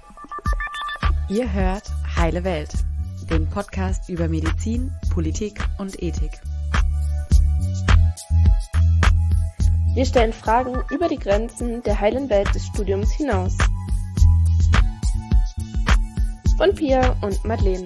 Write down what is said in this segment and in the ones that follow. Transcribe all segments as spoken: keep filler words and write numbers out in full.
Ihr hört Heile Welt, den Podcast über Medizin, Politik und Ethik. Wir stellen Fragen über die Grenzen der heilen Welt des Studiums hinaus. Von Pia und Madeleine.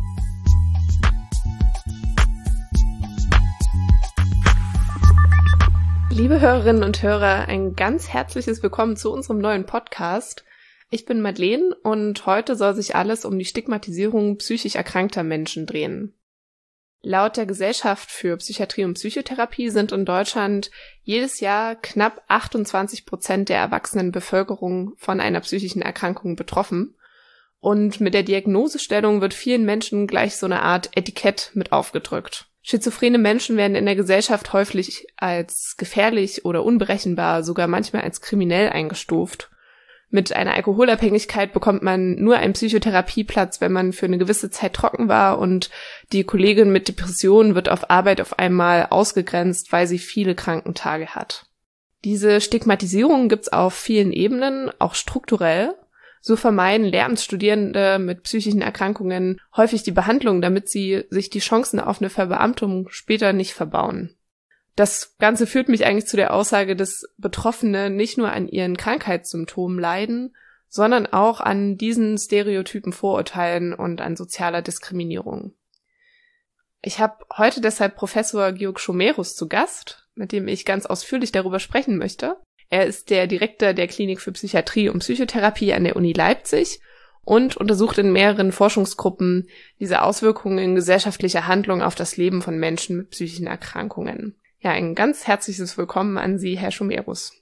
Liebe Hörerinnen und Hörer, ein ganz herzliches Willkommen zu unserem neuen Podcast. Ich bin Madeleine und heute soll sich alles um die Stigmatisierung psychisch erkrankter Menschen drehen. Laut der Gesellschaft für Psychiatrie und Psychotherapie sind in Deutschland jedes Jahr knapp achtundzwanzig Prozent der erwachsenen Bevölkerung von einer psychischen Erkrankung betroffen. Und mit der Diagnosestellung wird vielen Menschen gleich so eine Art Etikett mit aufgedrückt. Schizophrene Menschen werden in der Gesellschaft häufig als gefährlich oder unberechenbar, sogar manchmal als kriminell eingestuft. Mit einer Alkoholabhängigkeit bekommt man nur einen Psychotherapieplatz, wenn man für eine gewisse Zeit trocken war, und die Kollegin mit Depressionen wird auf Arbeit auf einmal ausgegrenzt, weil sie viele Krankentage hat. Diese Stigmatisierung gibt's auf vielen Ebenen, auch strukturell. So vermeiden Lehramtsstudierende mit psychischen Erkrankungen häufig die Behandlung, damit sie sich die Chancen auf eine Verbeamtung später nicht verbauen. Das Ganze führt mich eigentlich zu der Aussage, dass Betroffene nicht nur an ihren Krankheitssymptomen leiden, sondern auch an diesen stereotypen Vorurteilen und an sozialer Diskriminierung. Ich habe heute deshalb Professor Georg Schomerus zu Gast, mit dem ich ganz ausführlich darüber sprechen möchte. Er ist der Direktor der Klinik für Psychiatrie und Psychotherapie an der Uni Leipzig und untersucht in mehreren Forschungsgruppen diese Auswirkungen gesellschaftlicher Handlung auf das Leben von Menschen mit psychischen Erkrankungen. Ja, ein ganz herzliches Willkommen an Sie, Herr Schomerus.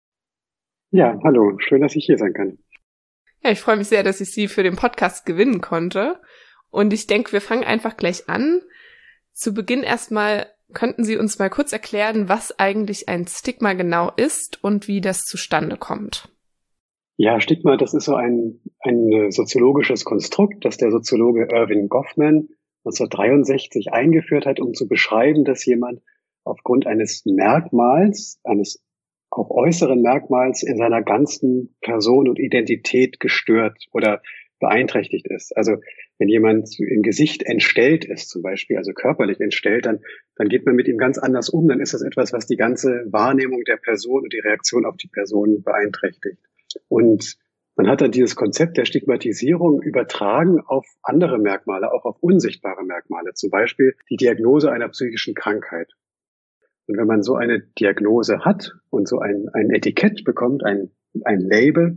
Ja, hallo, schön, dass ich hier sein kann. Ja, ich freue mich sehr, dass ich Sie für den Podcast gewinnen konnte. Und ich denke, wir fangen einfach gleich an. Zu Beginn erstmal, könnten Sie uns mal kurz erklären, was eigentlich ein Stigma genau ist und wie das zustande kommt? Ja, Stigma, das ist so ein, ein soziologisches Konstrukt, das der Soziologe Erving Goffman neunzehnhundertdreiundsechzig eingeführt hat, um zu beschreiben, dass jemand aufgrund eines Merkmals, eines auch äußeren Merkmals in seiner ganzen Person und Identität gestört oder beeinträchtigt ist. Also wenn jemand im Gesicht entstellt ist, zum Beispiel, also körperlich entstellt, dann, dann geht man mit ihm ganz anders um. Dann ist das etwas, was die ganze Wahrnehmung der Person und die Reaktion auf die Person beeinträchtigt. Und man hat dann dieses Konzept der Stigmatisierung übertragen auf andere Merkmale, auch auf unsichtbare Merkmale, zum Beispiel die Diagnose einer psychischen Krankheit. Und wenn man so eine Diagnose hat und so ein, ein Etikett bekommt, ein, ein Label,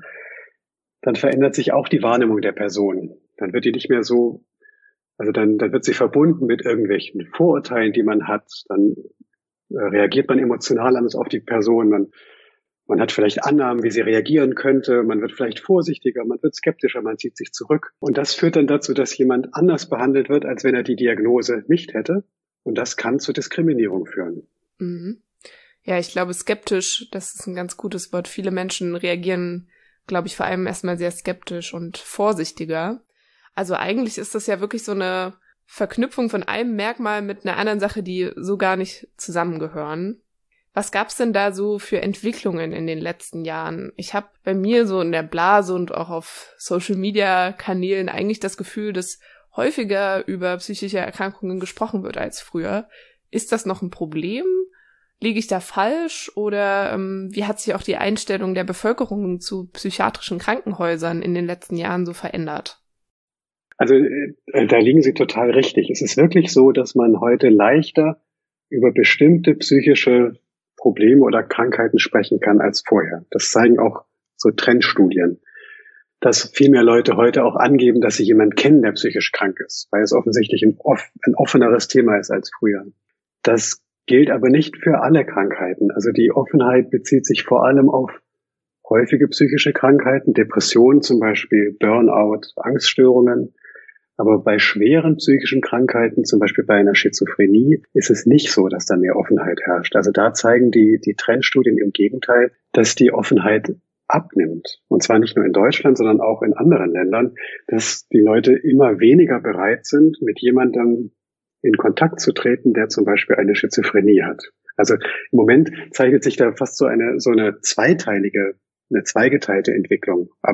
dann verändert sich auch die Wahrnehmung der Person. Dann wird die nicht mehr so, also dann, dann wird sie verbunden mit irgendwelchen Vorurteilen, die man hat. Dann äh, reagiert man emotional anders auf die Person. Man, man hat vielleicht Annahmen, wie sie reagieren könnte. Man wird vielleicht vorsichtiger, man wird skeptischer, man zieht sich zurück. Und das führt dann dazu, dass jemand anders behandelt wird, als wenn er die Diagnose nicht hätte. Und das kann zu Diskriminierung führen. Mhm. Ja, ich glaube, skeptisch, das ist ein ganz gutes Wort. Viele Menschen reagieren, glaube ich, vor allem erstmal sehr skeptisch und vorsichtiger. Also eigentlich ist das ja wirklich so eine Verknüpfung von einem Merkmal mit einer anderen Sache, die so gar nicht zusammengehören. Was gab's denn da so für Entwicklungen in den letzten Jahren? Ich habe bei mir so in der Blase und auch auf Social-Media-Kanälen eigentlich das Gefühl, dass häufiger über psychische Erkrankungen gesprochen wird als früher. Ist das noch ein Problem? Liege ich da falsch? Oder ähm, wie hat sich auch die Einstellung der Bevölkerung zu psychiatrischen Krankenhäusern in den letzten Jahren so verändert? Also äh, da liegen Sie total richtig. Es ist wirklich so, dass man heute leichter über bestimmte psychische Probleme oder Krankheiten sprechen kann als vorher. Das zeigen auch so Trendstudien, dass viel mehr Leute heute auch angeben, dass sie jemanden kennen, der psychisch krank ist, weil es offensichtlich ein, off- ein offeneres Thema ist als früher. Das gilt aber nicht für alle Krankheiten. Also die Offenheit bezieht sich vor allem auf häufige psychische Krankheiten, Depressionen zum Beispiel, Burnout, Angststörungen. Aber bei schweren psychischen Krankheiten, zum Beispiel bei einer Schizophrenie, ist es nicht so, dass da mehr Offenheit herrscht. Also da zeigen die, die Trendstudien im Gegenteil, dass die Offenheit abnimmt. Und zwar nicht nur in Deutschland, sondern auch in anderen Ländern, dass die Leute immer weniger bereit sind, mit jemandem in Kontakt zu treten, der zum Beispiel eine Schizophrenie hat. Also im Moment zeichnet sich da fast so eine so eine zweiteilige, eine zweigeteilte Entwicklung ab.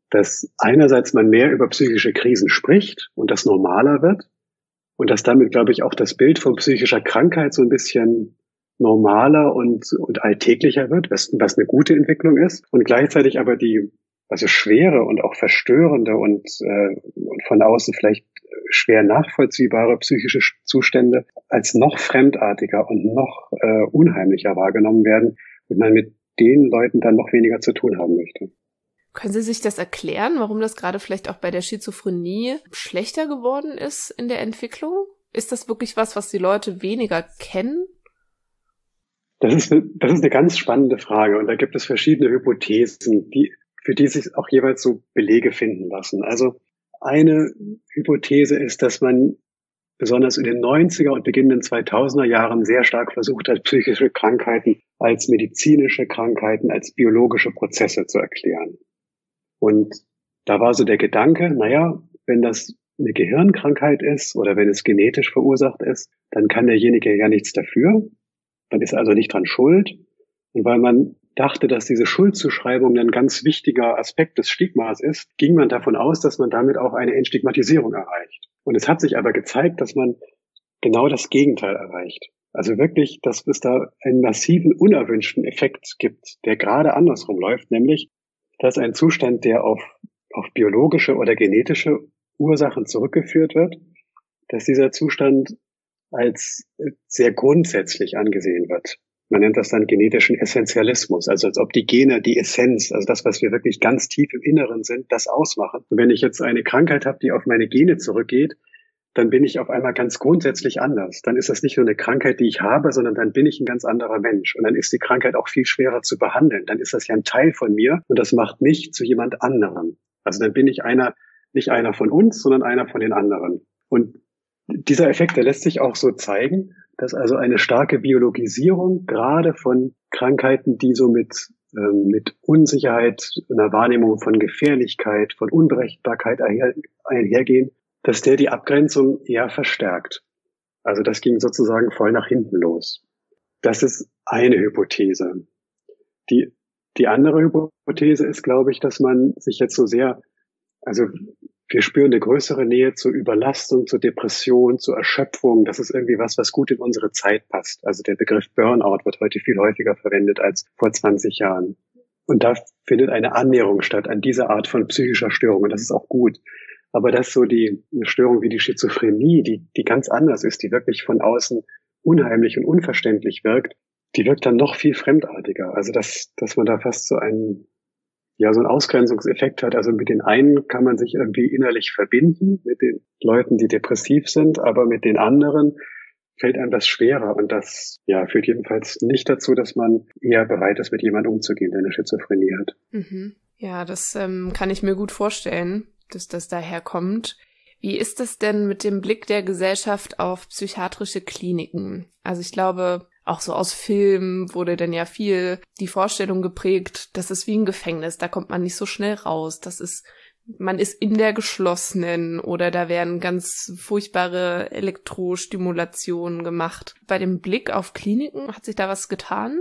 dass einerseits man mehr über psychische Krisen spricht und das normaler wird und dass damit, glaube ich, auch das Bild von psychischer Krankheit so ein bisschen normaler und, und alltäglicher wird, was, was eine gute Entwicklung ist, und gleichzeitig aber die also schwere und auch verstörende und, äh, und von außen vielleicht schwer nachvollziehbare psychische Zustände als noch fremdartiger und noch äh, unheimlicher wahrgenommen werden und man mit den Leuten dann noch weniger zu tun haben möchte. Können Sie sich das erklären, warum das gerade vielleicht auch bei der Schizophrenie schlechter geworden ist in der Entwicklung? Ist das wirklich was, was die Leute weniger kennen? Das ist, eine, das ist eine ganz spannende Frage und da gibt es verschiedene Hypothesen, die, für die sich auch jeweils so Belege finden lassen. Also eine Hypothese ist, dass man besonders in den neunziger und beginnenden zweitausender Jahren sehr stark versucht hat, psychische Krankheiten als medizinische Krankheiten, als biologische Prozesse zu erklären. Und da war so der Gedanke, naja, wenn das eine Gehirnkrankheit ist oder wenn es genetisch verursacht ist, dann kann derjenige ja nichts dafür. Dann ist er also nicht dran schuld. Und weil man dachte, dass diese Schuldzuschreibung ein ganz wichtiger Aspekt des Stigmas ist, ging man davon aus, dass man damit auch eine Entstigmatisierung erreicht. Und es hat sich aber gezeigt, dass man genau das Gegenteil erreicht. Also wirklich, dass es da einen massiven, unerwünschten Effekt gibt, der gerade andersrum läuft, nämlich, dass ein Zustand, der auf, auf biologische oder genetische Ursachen zurückgeführt wird, dass dieser Zustand als sehr grundsätzlich angesehen wird. Man nennt das dann genetischen Essentialismus, also als ob die Gene die Essenz, also das, was wir wirklich ganz tief im Inneren sind, das ausmachen. Und wenn ich jetzt eine Krankheit habe, die auf meine Gene zurückgeht, dann bin ich auf einmal ganz grundsätzlich anders. Dann ist das nicht nur eine Krankheit, die ich habe, sondern dann bin ich ein ganz anderer Mensch. Und dann ist die Krankheit auch viel schwerer zu behandeln. Dann ist das ja ein Teil von mir und das macht mich zu jemand anderem. Also dann bin ich einer, nicht einer von uns, sondern einer von den anderen. Und dieser Effekt, der lässt sich auch so zeigen, dass also eine starke Biologisierung gerade von Krankheiten, die so mit, ähm, mit Unsicherheit, einer Wahrnehmung von Gefährlichkeit, von Unberechenbarkeit einher, einhergehen, dass der die Abgrenzung eher verstärkt. Also das ging sozusagen voll nach hinten los. Das ist eine Hypothese. Die, die andere Hypothese ist, glaube ich, dass man sich jetzt so sehr, also wir spüren eine größere Nähe zur Überlastung, zur Depression, zur Erschöpfung. Das ist irgendwie was, was gut in unsere Zeit passt. Also der Begriff Burnout wird heute viel häufiger verwendet als vor zwanzig Jahren. Und da findet eine Annäherung statt an diese Art von psychischer Störung. Und das ist auch gut. Aber dass so die eine Störung wie die Schizophrenie, die, die ganz anders ist, die wirklich von außen unheimlich und unverständlich wirkt, die wirkt dann noch viel fremdartiger. Also dass, dass man da fast so einen, ja, so einen Ausgrenzungseffekt hat. Also mit den einen kann man sich irgendwie innerlich verbinden, mit den Leuten, die depressiv sind, aber mit den anderen fällt einem das schwerer. Und das, ja, führt jedenfalls nicht dazu, dass man eher bereit ist, mit jemandem umzugehen, der eine Schizophrenie hat. Mhm. Ja, das ähm, kann ich mir gut vorstellen, dass das daher kommt. Wie ist das denn mit dem Blick der Gesellschaft auf psychiatrische Kliniken? Also ich glaube, auch so aus Filmen wurde dann ja viel die Vorstellung geprägt, das ist wie ein Gefängnis, da kommt man nicht so schnell raus. Das ist, man ist in der geschlossenen oder da werden ganz furchtbare Elektrostimulationen gemacht. Bei dem Blick auf Kliniken, hat sich da was getan?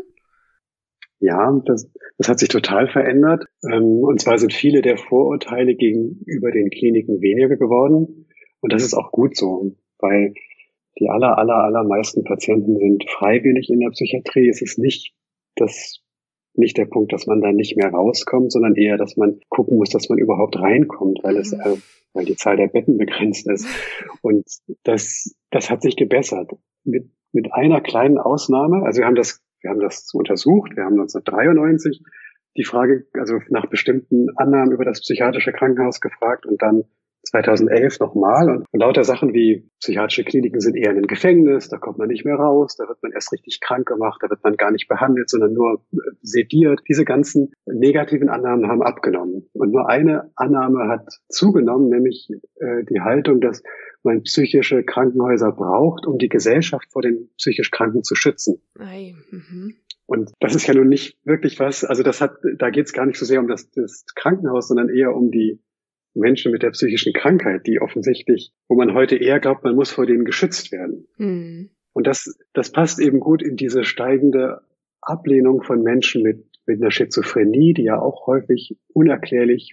Ja, das, das hat sich total verändert. Und zwar sind viele der Vorurteile gegenüber den Kliniken weniger geworden. Und das ist auch gut so, weil die aller, aller, allermeisten Patienten sind freiwillig in der Psychiatrie. Es ist nicht das, nicht der Punkt, dass man da nicht mehr rauskommt, sondern eher, dass man gucken muss, dass man überhaupt reinkommt, weil es, äh, weil die Zahl der Betten begrenzt ist. Und das, das hat sich gebessert. Mit, mit einer kleinen Ausnahme. Also wir haben das, wir haben das untersucht. Wir haben neunzehnhundertdreiundneunzig die Frage, also nach bestimmten Annahmen über das psychiatrische Krankenhaus gefragt und dann zweitausendelf nochmal. Und lauter Sachen wie psychiatrische Kliniken sind eher ein Gefängnis, da kommt man nicht mehr raus, da wird man erst richtig krank gemacht, da wird man gar nicht behandelt, sondern nur sediert. Diese ganzen negativen Annahmen haben abgenommen. Und nur eine Annahme hat zugenommen, nämlich äh, die Haltung, dass man psychische Krankenhäuser braucht, um die Gesellschaft vor den psychisch Kranken zu schützen. Ei, mhm. Und das ist ja nun nicht wirklich was, also das hat, da geht es gar nicht so sehr um das, das Krankenhaus, sondern eher um die Menschen mit der psychischen Krankheit, die offensichtlich, wo man heute eher glaubt, man muss vor denen geschützt werden. Mhm. Und das, das passt eben gut in diese steigende Ablehnung von Menschen mit, mit einer Schizophrenie, die ja auch häufig unerklärlich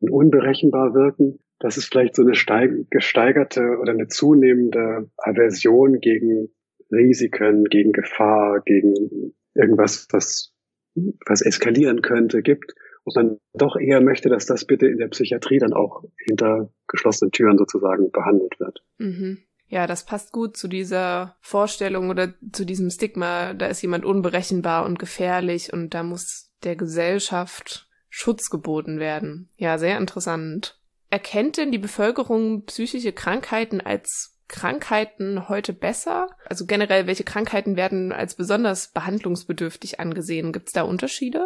und unberechenbar wirken, dass es vielleicht so eine steig- gesteigerte oder eine zunehmende Aversion gegen Risiken, gegen Gefahr, gegen irgendwas, was, was eskalieren könnte, gibt. Und man doch eher möchte, dass das bitte in der Psychiatrie dann auch hinter geschlossenen Türen sozusagen behandelt wird. Mhm. Ja, das passt gut zu dieser Vorstellung oder zu diesem Stigma, da ist jemand unberechenbar und gefährlich und da muss der Gesellschaft Schutz geboten werden. Ja, sehr interessant. Erkennt denn die Bevölkerung psychische Krankheiten als Krankheiten heute besser? Also generell, welche Krankheiten werden als besonders behandlungsbedürftig angesehen? Gibt es da Unterschiede?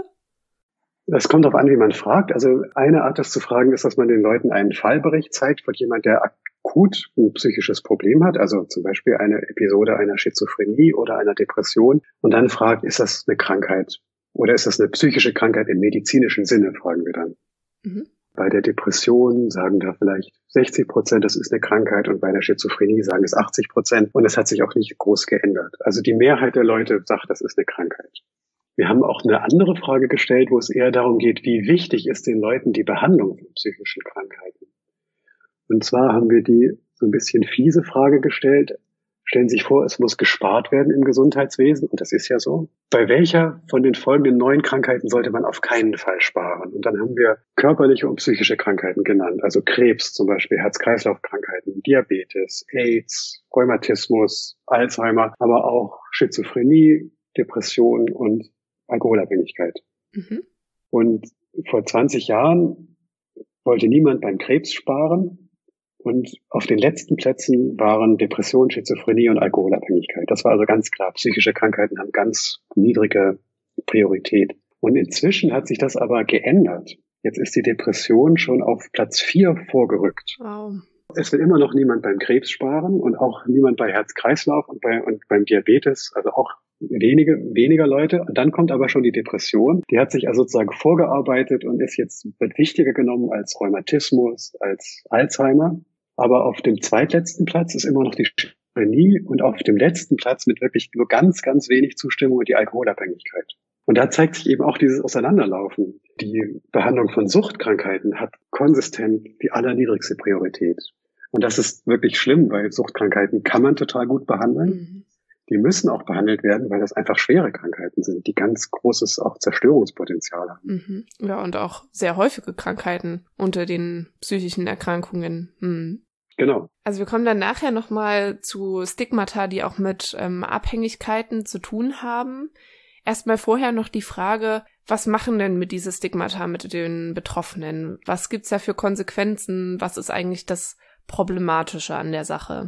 Das kommt darauf an, wie man fragt. Also eine Art, das zu fragen, ist, dass man den Leuten einen Fallbericht zeigt von jemand, der akut ein psychisches Problem hat, also zum Beispiel eine Episode einer Schizophrenie oder einer Depression, und dann fragt, ist das eine Krankheit oder ist das eine psychische Krankheit im medizinischen Sinne, fragen wir dann. Mhm. Bei der Depression sagen da vielleicht sechzig Prozent, das ist eine Krankheit, und bei der Schizophrenie sagen es achtzig Prozent, und es hat sich auch nicht groß geändert. Also die Mehrheit der Leute sagt, das ist eine Krankheit. Wir haben auch eine andere Frage gestellt, wo es eher darum geht, wie wichtig ist den Leuten die Behandlung von psychischen Krankheiten. Und zwar haben wir die so ein bisschen fiese Frage gestellt. Stellen Sie sich vor, es muss gespart werden im Gesundheitswesen, und das ist ja so. Bei welcher von den folgenden neuen Krankheiten sollte man auf keinen Fall sparen? Und dann haben wir körperliche und psychische Krankheiten genannt, also Krebs zum Beispiel, Herz-Kreislauf-Krankheiten, Diabetes, AIDS, Rheumatismus, Alzheimer, aber auch Schizophrenie, Depression und Alkoholabhängigkeit. Mhm. Und vor zwanzig Jahren wollte niemand beim Krebs sparen. Und auf den letzten Plätzen waren Depression, Schizophrenie und Alkoholabhängigkeit. Das war also ganz klar. Psychische Krankheiten haben ganz niedrige Priorität. Und inzwischen hat sich das aber geändert. Jetzt ist die Depression schon auf Platz vier vorgerückt. Wow. Es will immer noch niemand beim Krebs sparen und auch niemand bei Herz-Kreislauf und, bei, und beim Diabetes, also auch wenige, weniger Leute. Und dann kommt aber schon die Depression. Die hat sich also sozusagen vorgearbeitet und ist jetzt, wird wichtiger genommen als Rheumatismus, als Alzheimer. Aber auf dem zweitletzten Platz ist immer noch die Schizophrenie und auf dem letzten Platz mit wirklich nur ganz, ganz wenig Zustimmung die Alkoholabhängigkeit. Und da zeigt sich eben auch dieses Auseinanderlaufen. Die Behandlung von Suchtkrankheiten hat konsistent die allerniedrigste Priorität. Und das ist wirklich schlimm, weil Suchtkrankheiten kann man total gut behandeln. Mhm. Die müssen auch behandelt werden, weil das einfach schwere Krankheiten sind, die ganz großes auch Zerstörungspotenzial haben. Mhm. Ja, und auch sehr häufige Krankheiten unter den psychischen Erkrankungen. Mhm. Genau. Also wir kommen dann nachher nochmal zu Stigmata, die auch mit ähm, Abhängigkeiten zu tun haben. Erstmal vorher noch die Frage, was machen denn mit diese Stigmata mit den Betroffenen? Was gibt's da für Konsequenzen? Was ist eigentlich das Problematische an der Sache?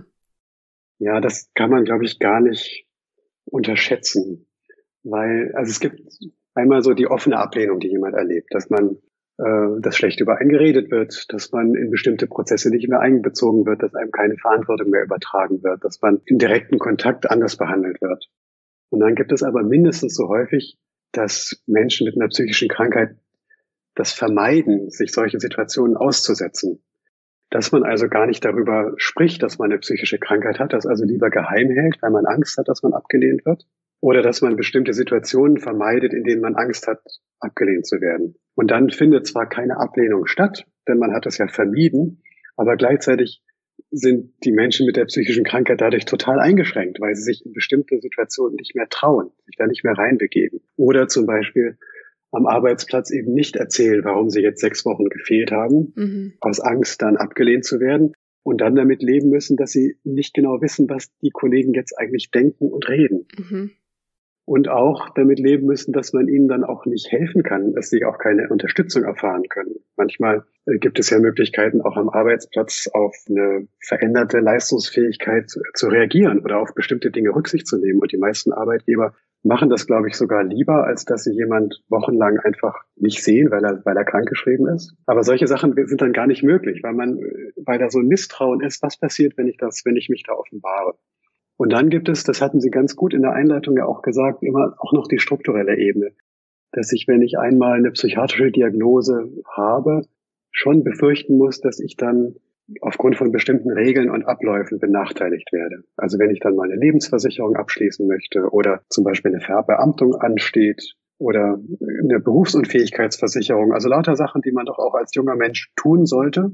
Ja, das kann man, glaube ich, gar nicht unterschätzen. Weil, also es gibt einmal so die offene Ablehnung, die jemand erlebt, dass man, äh, dass schlecht über einen geredet wird, dass man in bestimmte Prozesse nicht mehr einbezogen wird, dass einem keine Verantwortung mehr übertragen wird, dass man im direkten Kontakt anders behandelt wird. Und dann gibt es aber mindestens so häufig, dass Menschen mit einer psychischen Krankheit das vermeiden, sich solchen Situationen auszusetzen. Dass man also gar nicht darüber spricht, dass man eine psychische Krankheit hat, das also lieber geheim hält, weil man Angst hat, dass man abgelehnt wird. Oder dass man bestimmte Situationen vermeidet, in denen man Angst hat, abgelehnt zu werden. Und dann findet zwar keine Ablehnung statt, denn man hat es ja vermieden, aber gleichzeitig sind die Menschen mit der psychischen Krankheit dadurch total eingeschränkt, weil sie sich in bestimmte Situationen nicht mehr trauen, sich da nicht mehr reinbegeben. Oder zum Beispiel am Arbeitsplatz eben nicht erzählen, warum sie jetzt sechs Wochen gefehlt haben, mhm. aus Angst dann abgelehnt zu werden und dann damit leben müssen, dass sie nicht genau wissen, was die Kollegen jetzt eigentlich denken und reden. Mhm. Und auch damit leben müssen, dass man ihnen dann auch nicht helfen kann, dass sie auch keine Unterstützung erfahren können. Manchmal äh, gibt es ja Möglichkeiten, auch am Arbeitsplatz auf eine veränderte Leistungsfähigkeit zu, zu reagieren oder auf bestimmte Dinge Rücksicht zu nehmen. Und die meisten Arbeitgeber machen das, glaube ich, sogar lieber, als dass sie jemand wochenlang einfach nicht sehen, weil er, weil er krankgeschrieben ist. Aber solche Sachen sind dann gar nicht möglich, weil man, weil da so ein Misstrauen ist, was passiert, wenn ich das, wenn ich mich da offenbare. Und dann gibt es, das hatten Sie ganz gut in der Einleitung ja auch gesagt, immer auch noch die strukturelle Ebene, dass ich, wenn ich einmal eine psychiatrische Diagnose habe, schon befürchten muss, dass ich dann aufgrund von bestimmten Regeln und Abläufen benachteiligt werde. Also wenn ich dann mal eine Lebensversicherung abschließen möchte oder zum Beispiel eine Verbeamtung ansteht oder eine Berufsunfähigkeitsversicherung. Also lauter Sachen, die man doch auch als junger Mensch tun sollte.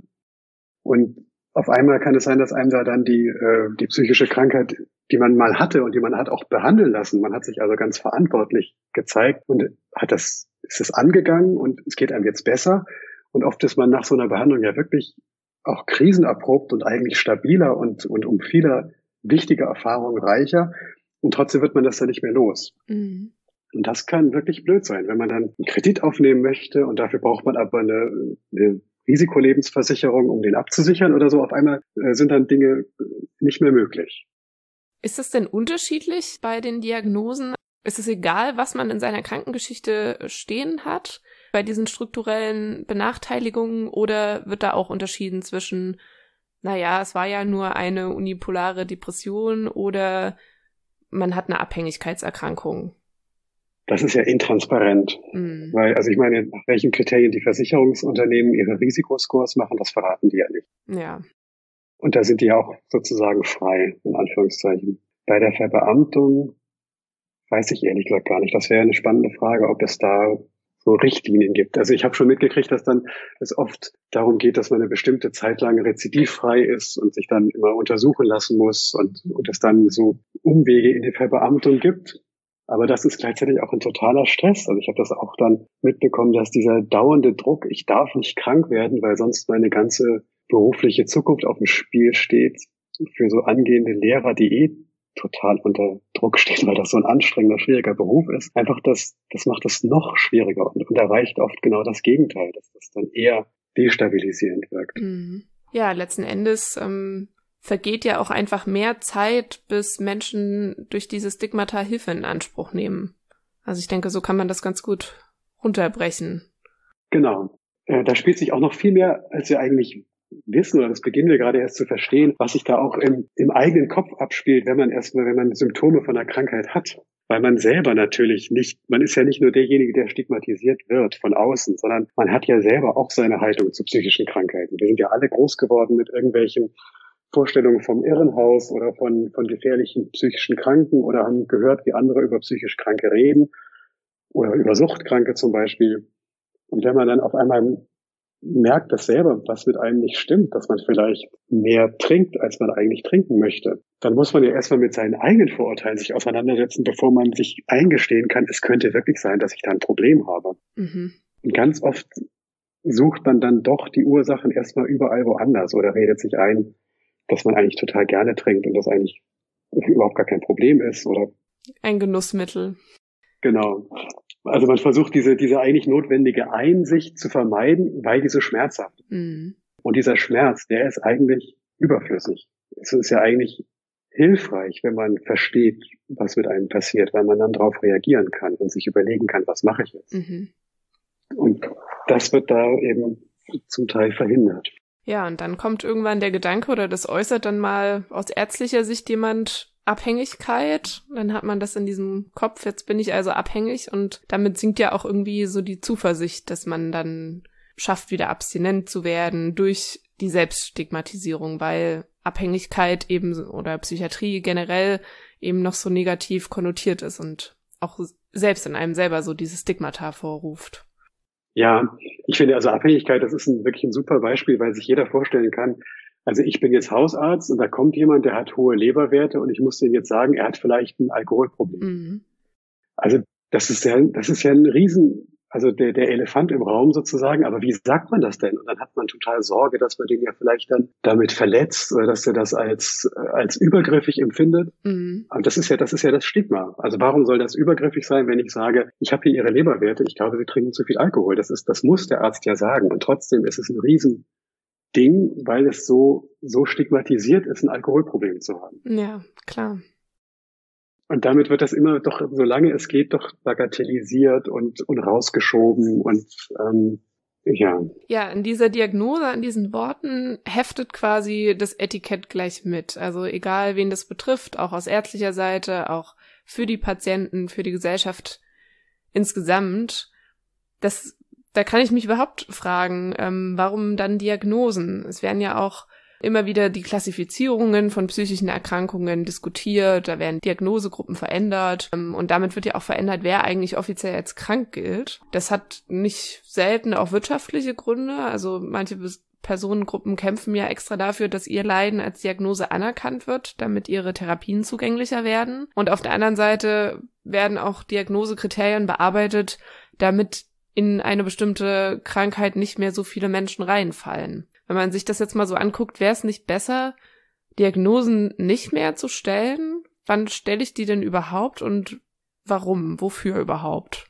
Und auf einmal kann es sein, dass einem da dann die, äh, die psychische Krankheit, die man mal hatte und die man hat auch behandeln lassen. Man hat sich also ganz verantwortlich gezeigt und hat das, ist es angegangen und es geht einem jetzt besser. Und oft ist man nach so einer Behandlung ja wirklich auch krisenerprobt und eigentlich stabiler und, und um viele wichtige Erfahrungen reicher. Und trotzdem wird man das dann nicht mehr los. Mhm. Und das kann wirklich blöd sein, wenn man dann einen Kredit aufnehmen möchte und dafür braucht man aber eine, eine Risikolebensversicherung, um den abzusichern oder so. Auf einmal äh, sind dann Dinge nicht mehr möglich. Ist es denn unterschiedlich bei den Diagnosen? Ist es egal, was man in seiner Krankengeschichte stehen hat bei diesen strukturellen Benachteiligungen, oder wird da auch unterschieden zwischen, naja, es war ja nur eine unipolare Depression oder man hat eine Abhängigkeitserkrankung? Das ist ja intransparent, mhm. weil, also ich meine, nach welchen Kriterien die Versicherungsunternehmen ihre Risikoscores machen, das verraten die ja nicht. Ja. Und da sind die ja auch sozusagen frei, in Anführungszeichen. Bei der Verbeamtung weiß ich ehrlich gesagt gar nicht. Das wäre eine spannende Frage, ob es da so Richtlinien gibt. Also ich habe schon mitgekriegt, dass dann es oft darum geht, dass man eine bestimmte Zeit lang rezidivfrei ist und sich dann immer untersuchen lassen muss und, und es dann so Umwege in die Verbeamtung gibt. Aber das ist gleichzeitig auch ein totaler Stress. Also ich habe das auch dann mitbekommen, dass dieser dauernde Druck, ich darf nicht krank werden, weil sonst meine ganze berufliche Zukunft auf dem Spiel steht, für so angehende Lehrer, die eh total unter Druck stehen, weil das so ein anstrengender, schwieriger Beruf ist. Einfach das, das macht es noch schwieriger und, und erreicht oft genau das Gegenteil, dass das dann eher destabilisierend wirkt. Ja, letzten Endes ähm vergeht ja auch einfach mehr Zeit, bis Menschen durch diese Stigmata Hilfe in Anspruch nehmen. Also ich denke, so kann man das ganz gut runterbrechen. Genau. Äh, da spielt sich auch noch viel mehr, als wir eigentlich wissen, oder das beginnen wir gerade erst zu verstehen, was sich da auch im, im eigenen Kopf abspielt, wenn man erstmal, wenn man Symptome von einer Krankheit hat. Weil man selber natürlich nicht, man ist ja nicht nur derjenige, der stigmatisiert wird von außen, sondern man hat ja selber auch seine Haltung zu psychischen Krankheiten. Wir sind ja alle groß geworden mit irgendwelchen Vorstellungen vom Irrenhaus oder von, von gefährlichen psychischen Kranken oder haben gehört, wie andere über psychisch Kranke reden oder über Suchtkranke zum Beispiel. Und wenn man dann auf einmal merkt, dass selber was mit einem nicht stimmt, dass man vielleicht mehr trinkt, als man eigentlich trinken möchte, dann muss man ja erstmal mit seinen eigenen Vorurteilen sich auseinandersetzen, bevor man sich eingestehen kann, es könnte wirklich sein, dass ich da ein Problem habe. Mhm. Und ganz oft sucht man dann doch die Ursachen erstmal überall woanders oder redet sich ein, dass man eigentlich total gerne trinkt und das eigentlich überhaupt gar kein Problem ist, oder? Ein Genussmittel. Genau. Also man versucht diese, diese eigentlich notwendige Einsicht zu vermeiden, weil die so schmerzhaft ist. Mhm. Und dieser Schmerz, der ist eigentlich überflüssig. Es ist ja eigentlich hilfreich, wenn man versteht, was mit einem passiert, weil man dann darauf reagieren kann und sich überlegen kann, was mache ich jetzt? Mhm. Und das wird da eben zum Teil verhindert. Ja, und dann kommt irgendwann der Gedanke oder das äußert dann mal aus ärztlicher Sicht jemand Abhängigkeit. Dann hat man das in diesem Kopf, jetzt bin ich also abhängig, und damit sinkt ja auch irgendwie so die Zuversicht, dass man dann schafft, wieder abstinent zu werden durch die Selbststigmatisierung, weil Abhängigkeit eben oder Psychiatrie generell eben noch so negativ konnotiert ist und auch selbst in einem selber so dieses Stigmata vorruft. Ja, ich finde also Abhängigkeit, das ist ein, wirklich ein super Beispiel, weil sich jeder vorstellen kann, also ich bin jetzt Hausarzt und da kommt jemand, der hat hohe Leberwerte und ich muss dem jetzt sagen, er hat vielleicht ein Alkoholproblem. Mhm. Also das ist ja, das ist ja ein Riesen, also der, der Elefant im Raum sozusagen, aber wie sagt man das denn? Und dann hat man total Sorge, dass man den ja vielleicht dann damit verletzt oder dass er das als, als übergriffig empfindet. Mhm. Und das ist ja, das ist ja das Stigma. Also warum soll das übergriffig sein, wenn ich sage, ich habe hier Ihre Leberwerte, ich glaube, Sie trinken zu viel Alkohol. Das ist, das muss der Arzt ja sagen. Und trotzdem ist es ein Riesending, weil es so, so stigmatisiert ist, ein Alkoholproblem zu haben. Ja, klar. Und damit wird das immer doch, solange es geht, doch bagatellisiert und, und rausgeschoben und ähm, ja. Ja, in dieser Diagnose, an diesen Worten heftet quasi das Etikett gleich mit. Also egal, wen das betrifft, auch aus ärztlicher Seite, auch für die Patienten, für die Gesellschaft insgesamt. Das, da kann ich mich überhaupt fragen, ähm, warum dann Diagnosen? Es werden ja auch immer wieder die Klassifizierungen von psychischen Erkrankungen diskutiert, da werden Diagnosegruppen verändert und damit wird ja auch verändert, wer eigentlich offiziell als krank gilt. Das hat nicht selten auch wirtschaftliche Gründe, also manche Personengruppen kämpfen ja extra dafür, dass ihr Leiden als Diagnose anerkannt wird, damit ihre Therapien zugänglicher werden. Und auf der anderen Seite werden auch Diagnosekriterien bearbeitet, damit in eine bestimmte Krankheit nicht mehr so viele Menschen reinfallen. Wenn man sich das jetzt mal so anguckt, wäre es nicht besser, Diagnosen nicht mehr zu stellen? Wann stelle ich die denn überhaupt und warum? Wofür überhaupt?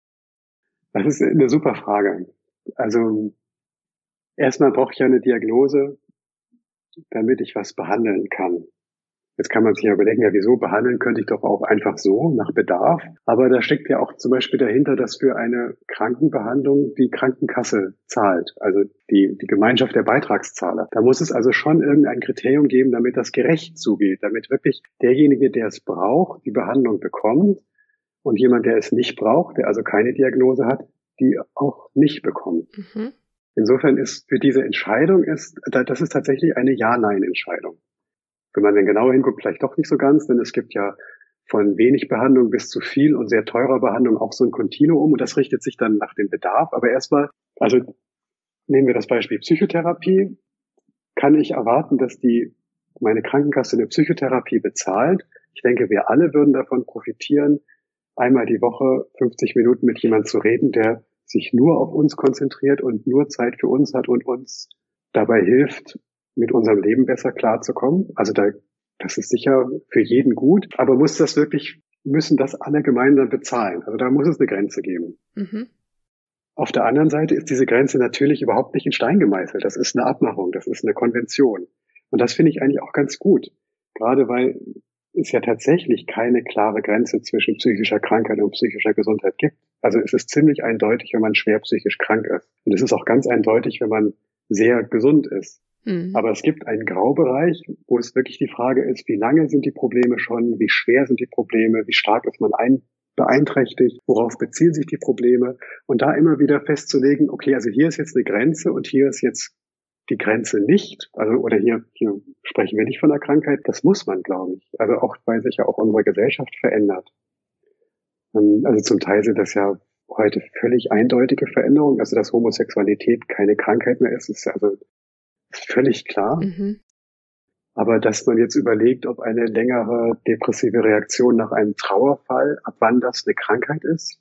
Das ist eine super Frage. Also erstmal brauche ich ja eine Diagnose, damit ich was behandeln kann. Jetzt kann man sich ja überlegen, ja, wieso behandeln könnte ich doch auch einfach so, nach Bedarf. Aber da steckt ja auch zum Beispiel dahinter, dass für eine Krankenbehandlung die Krankenkasse zahlt, also die, die Gemeinschaft der Beitragszahler. Da muss es also schon irgendein Kriterium geben, damit das gerecht zugeht, damit wirklich derjenige, der es braucht, die Behandlung bekommt und jemand, der es nicht braucht, der also keine Diagnose hat, die auch nicht bekommt. Mhm. Insofern ist für diese Entscheidung, ist, das ist tatsächlich eine Ja-Nein-Entscheidung. Wenn man dann genauer hinguckt, vielleicht doch nicht so ganz, denn es gibt ja von wenig Behandlung bis zu viel und sehr teurer Behandlung auch so ein Kontinuum und das richtet sich dann nach dem Bedarf. Aber erstmal, also nehmen wir das Beispiel Psychotherapie, kann ich erwarten, dass die meine Krankenkasse eine Psychotherapie bezahlt. Ich denke, wir alle würden davon profitieren, einmal die Woche fünfzig Minuten mit jemandem zu reden, der sich nur auf uns konzentriert und nur Zeit für uns hat und uns dabei hilft, mit unserem Leben besser klarzukommen. Also da, das ist sicher für jeden gut. Aber muss das wirklich, müssen das alle gemeinsam bezahlen? Also da muss es eine Grenze geben. Mhm. Auf der anderen Seite ist diese Grenze natürlich überhaupt nicht in Stein gemeißelt. Das ist eine Abmachung, das ist eine Konvention. Und das finde ich eigentlich auch ganz gut. Gerade weil es ja tatsächlich keine klare Grenze zwischen psychischer Krankheit und psychischer Gesundheit gibt. Also es ist ziemlich eindeutig, wenn man schwer psychisch krank ist. Und es ist auch ganz eindeutig, wenn man sehr gesund ist. Mhm. Aber es gibt einen Graubereich, wo es wirklich die Frage ist, wie lange sind die Probleme schon, wie schwer sind die Probleme, wie stark ist man ein, beeinträchtigt, worauf beziehen sich die Probleme und da immer wieder festzulegen, okay, also hier ist jetzt eine Grenze und hier ist jetzt die Grenze nicht, also oder hier, hier sprechen wir nicht von einer Krankheit, das muss man, glaube ich, also auch, weil sich ja auch unsere Gesellschaft verändert. Also zum Teil sind das ja heute völlig eindeutige Veränderungen, also dass Homosexualität keine Krankheit mehr ist, ist also völlig klar. Mhm. Aber dass man jetzt überlegt, ob eine längere depressive Reaktion nach einem Trauerfall, ab wann das eine Krankheit ist,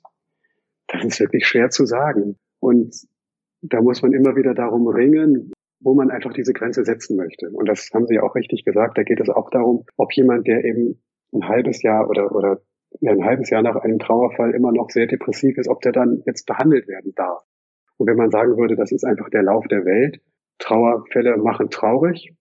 das ist wirklich schwer zu sagen. Und da muss man immer wieder darum ringen, wo man einfach diese Grenze setzen möchte. Und das haben Sie ja auch richtig gesagt, da geht es auch darum, ob jemand, der eben ein halbes Jahr oder, oder ja, ein halbes Jahr nach einem Trauerfall immer noch sehr depressiv ist, ob der dann jetzt behandelt werden darf. Und wenn man sagen würde, das ist einfach der Lauf der Welt, Trauerfälle machen traurig,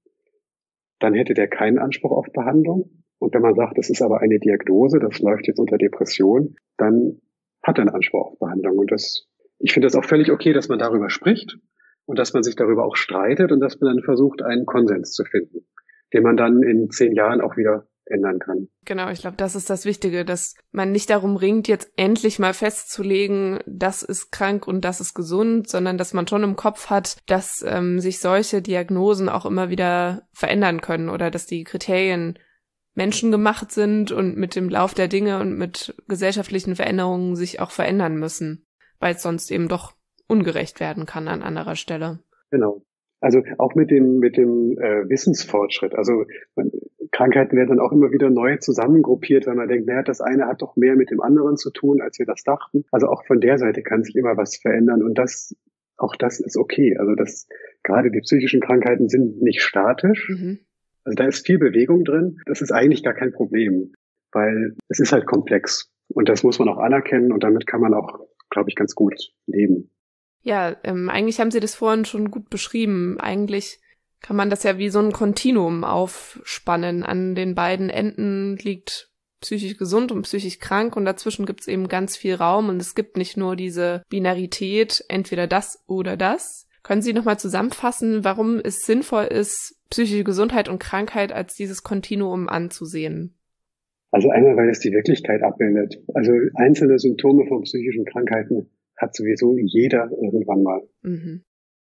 dann hätte der keinen Anspruch auf Behandlung. Und wenn man sagt, das ist aber eine Diagnose, das läuft jetzt unter Depression, dann hat er einen Anspruch auf Behandlung. Und das, ich finde das auch völlig okay, dass man darüber spricht und dass man sich darüber auch streitet und dass man dann versucht, einen Konsens zu finden, den man dann in zehn Jahren auch wieder ändern kann. Genau, ich glaube, das ist das Wichtige, dass man nicht darum ringt, jetzt endlich mal festzulegen, das ist krank und das ist gesund, sondern dass man schon im Kopf hat, dass ähm, sich solche Diagnosen auch immer wieder verändern können oder dass die Kriterien menschengemacht sind und mit dem Lauf der Dinge und mit gesellschaftlichen Veränderungen sich auch verändern müssen, weil es sonst eben doch ungerecht werden kann an anderer Stelle. Genau. Also auch mit dem mit dem äh, Wissensfortschritt. Also man, Krankheiten werden dann auch immer wieder neu zusammengruppiert, weil man denkt, naja, das eine hat doch mehr mit dem anderen zu tun, als wir das dachten. Also auch von der Seite kann sich immer was verändern und das, auch das ist okay. Also das, gerade die psychischen Krankheiten sind nicht statisch. Mhm. Also da ist viel Bewegung drin. Das ist eigentlich gar kein Problem, weil es ist halt komplex und das muss man auch anerkennen und damit kann man auch, glaube ich, ganz gut leben. Ja, ähm, eigentlich haben Sie das vorhin schon gut beschrieben. Eigentlich kann man das ja wie so ein Kontinuum aufspannen. An den beiden Enden liegt psychisch gesund und psychisch krank und dazwischen gibt es eben ganz viel Raum und es gibt nicht nur diese Binarität, entweder das oder das. Können Sie nochmal zusammenfassen, warum es sinnvoll ist, psychische Gesundheit und Krankheit als dieses Kontinuum anzusehen? Also einmal, weil es die Wirklichkeit abbildet. Also einzelne Symptome von psychischen Krankheiten hat sowieso jeder irgendwann mal. Mhm.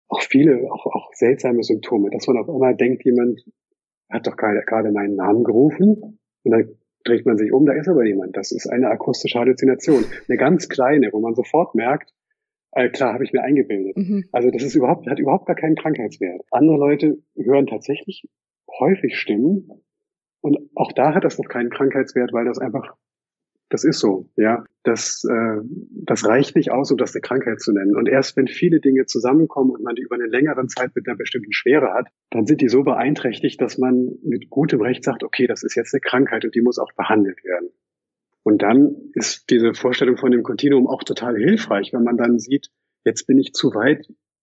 auch viele, auch, auch seltsame Symptome, dass man auf einmal denkt, jemand hat doch gerade, gerade meinen Namen gerufen und dann dreht man sich um, da ist aber jemand. Das ist eine akustische Halluzination. Eine ganz kleine, wo man sofort merkt, äh, klar, habe ich mir eingebildet. Mhm. Also das ist überhaupt, hat überhaupt gar keinen Krankheitswert. Andere Leute hören tatsächlich häufig Stimmen und auch da hat das noch keinen Krankheitswert, weil das einfach, das ist so, ja. Das, äh, das reicht nicht aus, um das eine Krankheit zu nennen. Und erst wenn viele Dinge zusammenkommen und man die über eine längere Zeit mit einer bestimmten Schwere hat, dann sind die so beeinträchtigt, dass man mit gutem Recht sagt, okay, das ist jetzt eine Krankheit und die muss auch behandelt werden. Und dann ist diese Vorstellung von dem Kontinuum auch total hilfreich, wenn man dann sieht, jetzt bin ich zu weit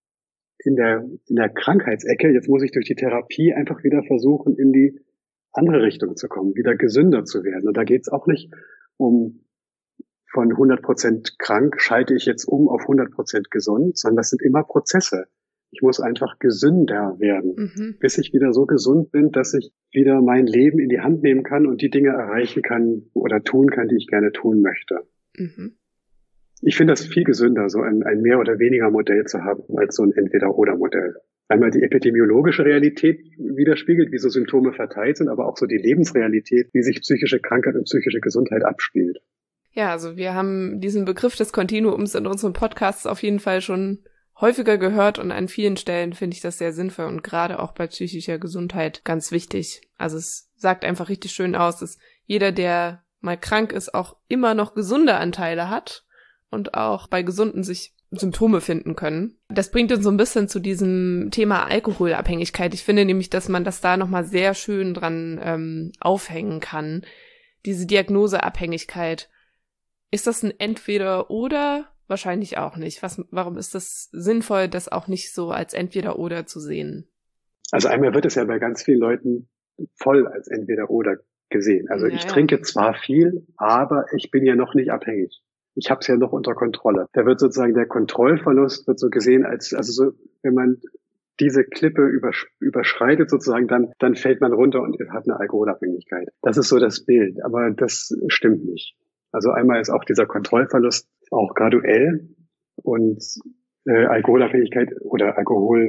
in der, in der Krankheitsecke, jetzt muss ich durch die Therapie einfach wieder versuchen, in die andere Richtung zu kommen, wieder gesünder zu werden. Und da geht es auch nicht um von hundert Prozent krank schalte ich jetzt um auf hundert Prozent gesund, sondern das sind immer Prozesse. Ich muss einfach gesünder werden, mhm. bis ich wieder so gesund bin, dass ich wieder mein Leben in die Hand nehmen kann und die Dinge erreichen kann oder tun kann, die ich gerne tun möchte. Mhm. Ich finde das viel gesünder, so ein, ein mehr oder weniger Modell zu haben, als so ein Entweder-oder-Modell. Einmal die epidemiologische Realität widerspiegelt, wie so Symptome verteilt sind, aber auch so die Lebensrealität, wie sich psychische Krankheit und psychische Gesundheit abspielt. Ja, also wir haben diesen Begriff des Kontinuums in unseren Podcasts auf jeden Fall schon häufiger gehört und an vielen Stellen finde ich das sehr sinnvoll und gerade auch bei psychischer Gesundheit ganz wichtig. Also es sagt einfach richtig schön aus, dass jeder, der mal krank ist, auch immer noch gesunde Anteile hat und auch bei Gesunden sich Symptome finden können. Das bringt uns so ein bisschen zu diesem Thema Alkoholabhängigkeit. Ich finde nämlich, dass man das da nochmal sehr schön dran ähm, aufhängen kann. Diese Diagnoseabhängigkeit. Ist das ein Entweder-Oder? Wahrscheinlich auch nicht. Was, warum ist das sinnvoll, das auch nicht so als Entweder-Oder zu sehen? Also einmal wird es ja bei ganz vielen Leuten voll als Entweder-Oder gesehen. Also ja, ich ja. trinke zwar viel, aber ich bin ja noch nicht abhängig. Ich habe es ja noch unter Kontrolle. Da wird sozusagen der Kontrollverlust wird so gesehen als, also so, wenn man diese Klippe übersch- überschreitet sozusagen, dann, dann fällt man runter und hat eine Alkoholabhängigkeit. Das ist so das Bild, aber das stimmt nicht. Also einmal ist auch dieser Kontrollverlust auch graduell und äh, Alkoholabhängigkeit oder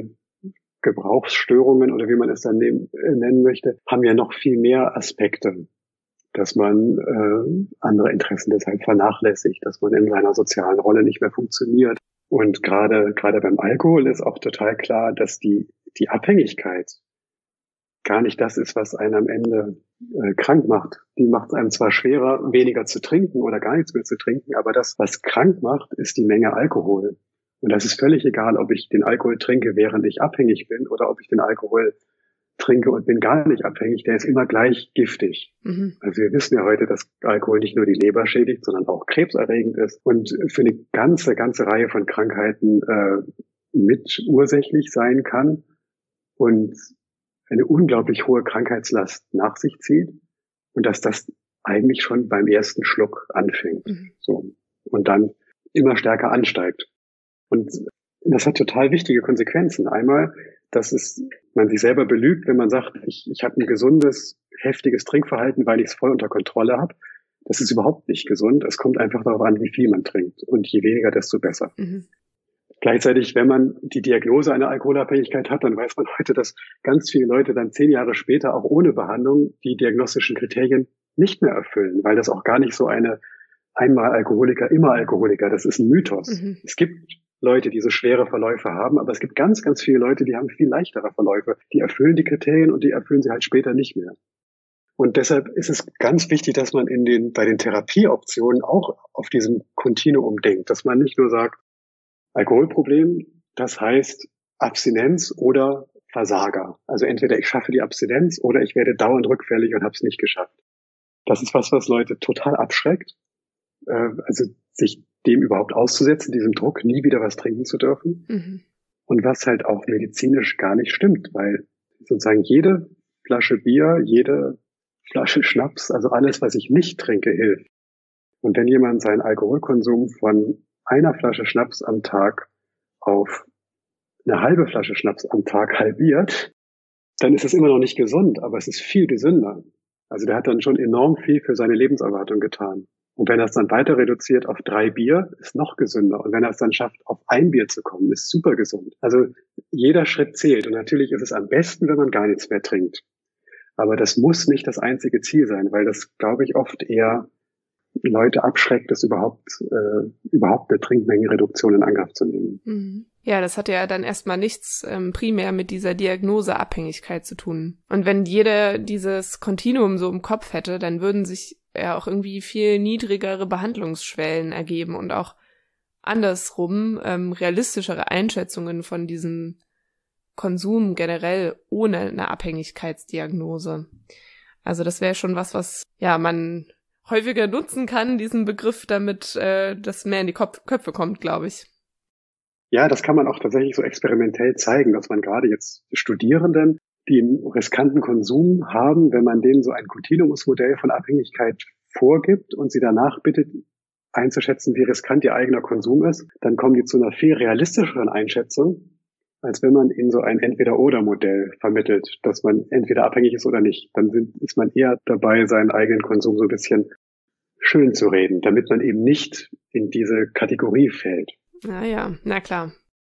Alkoholgebrauchsstörungen oder wie man es dann nehmen, äh, nennen möchte, haben ja noch viel mehr Aspekte, dass man äh, andere Interessen deshalb vernachlässigt, dass man in seiner sozialen Rolle nicht mehr funktioniert. Und gerade gerade beim Alkohol ist auch total klar, dass die die Abhängigkeit gar nicht das ist, was einen am Ende äh, krank macht. Die macht es einem zwar schwerer, weniger zu trinken oder gar nichts mehr zu trinken, aber das, was krank macht, ist die Menge Alkohol. Und das ist völlig egal, ob ich den Alkohol trinke, während ich abhängig bin, oder ob ich den Alkohol trinke und bin gar nicht abhängig, der ist immer gleich giftig. Mhm. Also wir wissen ja heute, dass Alkohol nicht nur die Leber schädigt, sondern auch krebserregend ist und für eine ganze, ganze Reihe von Krankheiten äh, mit ursächlich sein kann und eine unglaublich hohe Krankheitslast nach sich zieht und dass das eigentlich schon beim ersten Schluck anfängt. Mhm. So. Und dann immer stärker ansteigt. Und das hat total wichtige Konsequenzen. Einmal, dass es, man sich selber belügt, wenn man sagt, ich, ich habe ein gesundes, heftiges Trinkverhalten, weil ich es voll unter Kontrolle habe. Das ist überhaupt nicht gesund. Es kommt einfach darauf an, wie viel man trinkt. Und je weniger, desto besser. Mhm. Gleichzeitig, wenn man die Diagnose einer Alkoholabhängigkeit hat, dann weiß man heute, dass ganz viele Leute dann zehn Jahre später auch ohne Behandlung die diagnostischen Kriterien nicht mehr erfüllen, weil das auch gar nicht so eine einmal Alkoholiker, immer Alkoholiker, das ist ein Mythos. Mhm. Es gibt Leute, die so schwere Verläufe haben, aber es gibt ganz, ganz viele Leute, die haben viel leichtere Verläufe. Die erfüllen die Kriterien und die erfüllen sie halt später nicht mehr. Und deshalb ist es ganz wichtig, dass man in den, bei den Therapieoptionen auch auf diesem Kontinuum denkt, dass man nicht nur sagt, Alkoholproblem, das heißt Abstinenz oder Versager. Also entweder ich schaffe die Abstinenz oder ich werde dauernd rückfällig und habe es nicht geschafft. Das ist was, was Leute total abschreckt. Äh, also sich dem überhaupt auszusetzen, diesem Druck, nie wieder was trinken zu dürfen. Mhm. Und was halt auch medizinisch gar nicht stimmt, weil sozusagen jede Flasche Bier, jede Flasche Schnaps, also alles, was ich nicht trinke, hilft. Und wenn jemand seinen Alkoholkonsum von einer Flasche Schnaps am Tag auf eine halbe Flasche Schnaps am Tag halbiert, dann ist es immer noch nicht gesund, aber es ist viel gesünder. Also der hat dann schon enorm viel für seine Lebenserwartung getan. Und wenn er es dann weiter reduziert auf drei Bier, ist noch gesünder. Und wenn er es dann schafft, auf ein Bier zu kommen, ist super gesund. Also jeder Schritt zählt. Und natürlich ist es am besten, wenn man gar nichts mehr trinkt. Aber das muss nicht das einzige Ziel sein, weil das, glaube ich, oft eher Leute abschreckt, das überhaupt, äh, überhaupt eine Trinkmengenreduktion in Angriff zu nehmen. Mhm. Ja, das hat ja dann erstmal nichts ähm, primär mit dieser Diagnoseabhängigkeit zu tun. Und wenn jeder dieses Kontinuum so im Kopf hätte, dann würden sich ja auch irgendwie viel niedrigere Behandlungsschwellen ergeben und auch andersrum ähm, realistischere Einschätzungen von diesem Konsum generell ohne eine Abhängigkeitsdiagnose. Also das wäre schon was, was ja man häufiger nutzen kann, diesen Begriff, damit äh, das mehr in die Kopf- Köpfe kommt, glaube ich. Ja, das kann man auch tatsächlich so experimentell zeigen, dass man gerade jetzt Studierenden, die einen riskanten Konsum haben, wenn man denen so ein Kontinuumsmodell von Abhängigkeit vorgibt und sie danach bittet, einzuschätzen, wie riskant ihr eigener Konsum ist, dann kommen die zu einer viel realistischeren Einschätzung, als wenn man ihnen so ein Entweder-Oder-Modell vermittelt, dass man entweder abhängig ist oder nicht. Dann sind, ist man eher dabei, seinen eigenen Konsum so ein bisschen schön zu reden, damit man eben nicht in diese Kategorie fällt. Ja, ja, na klar.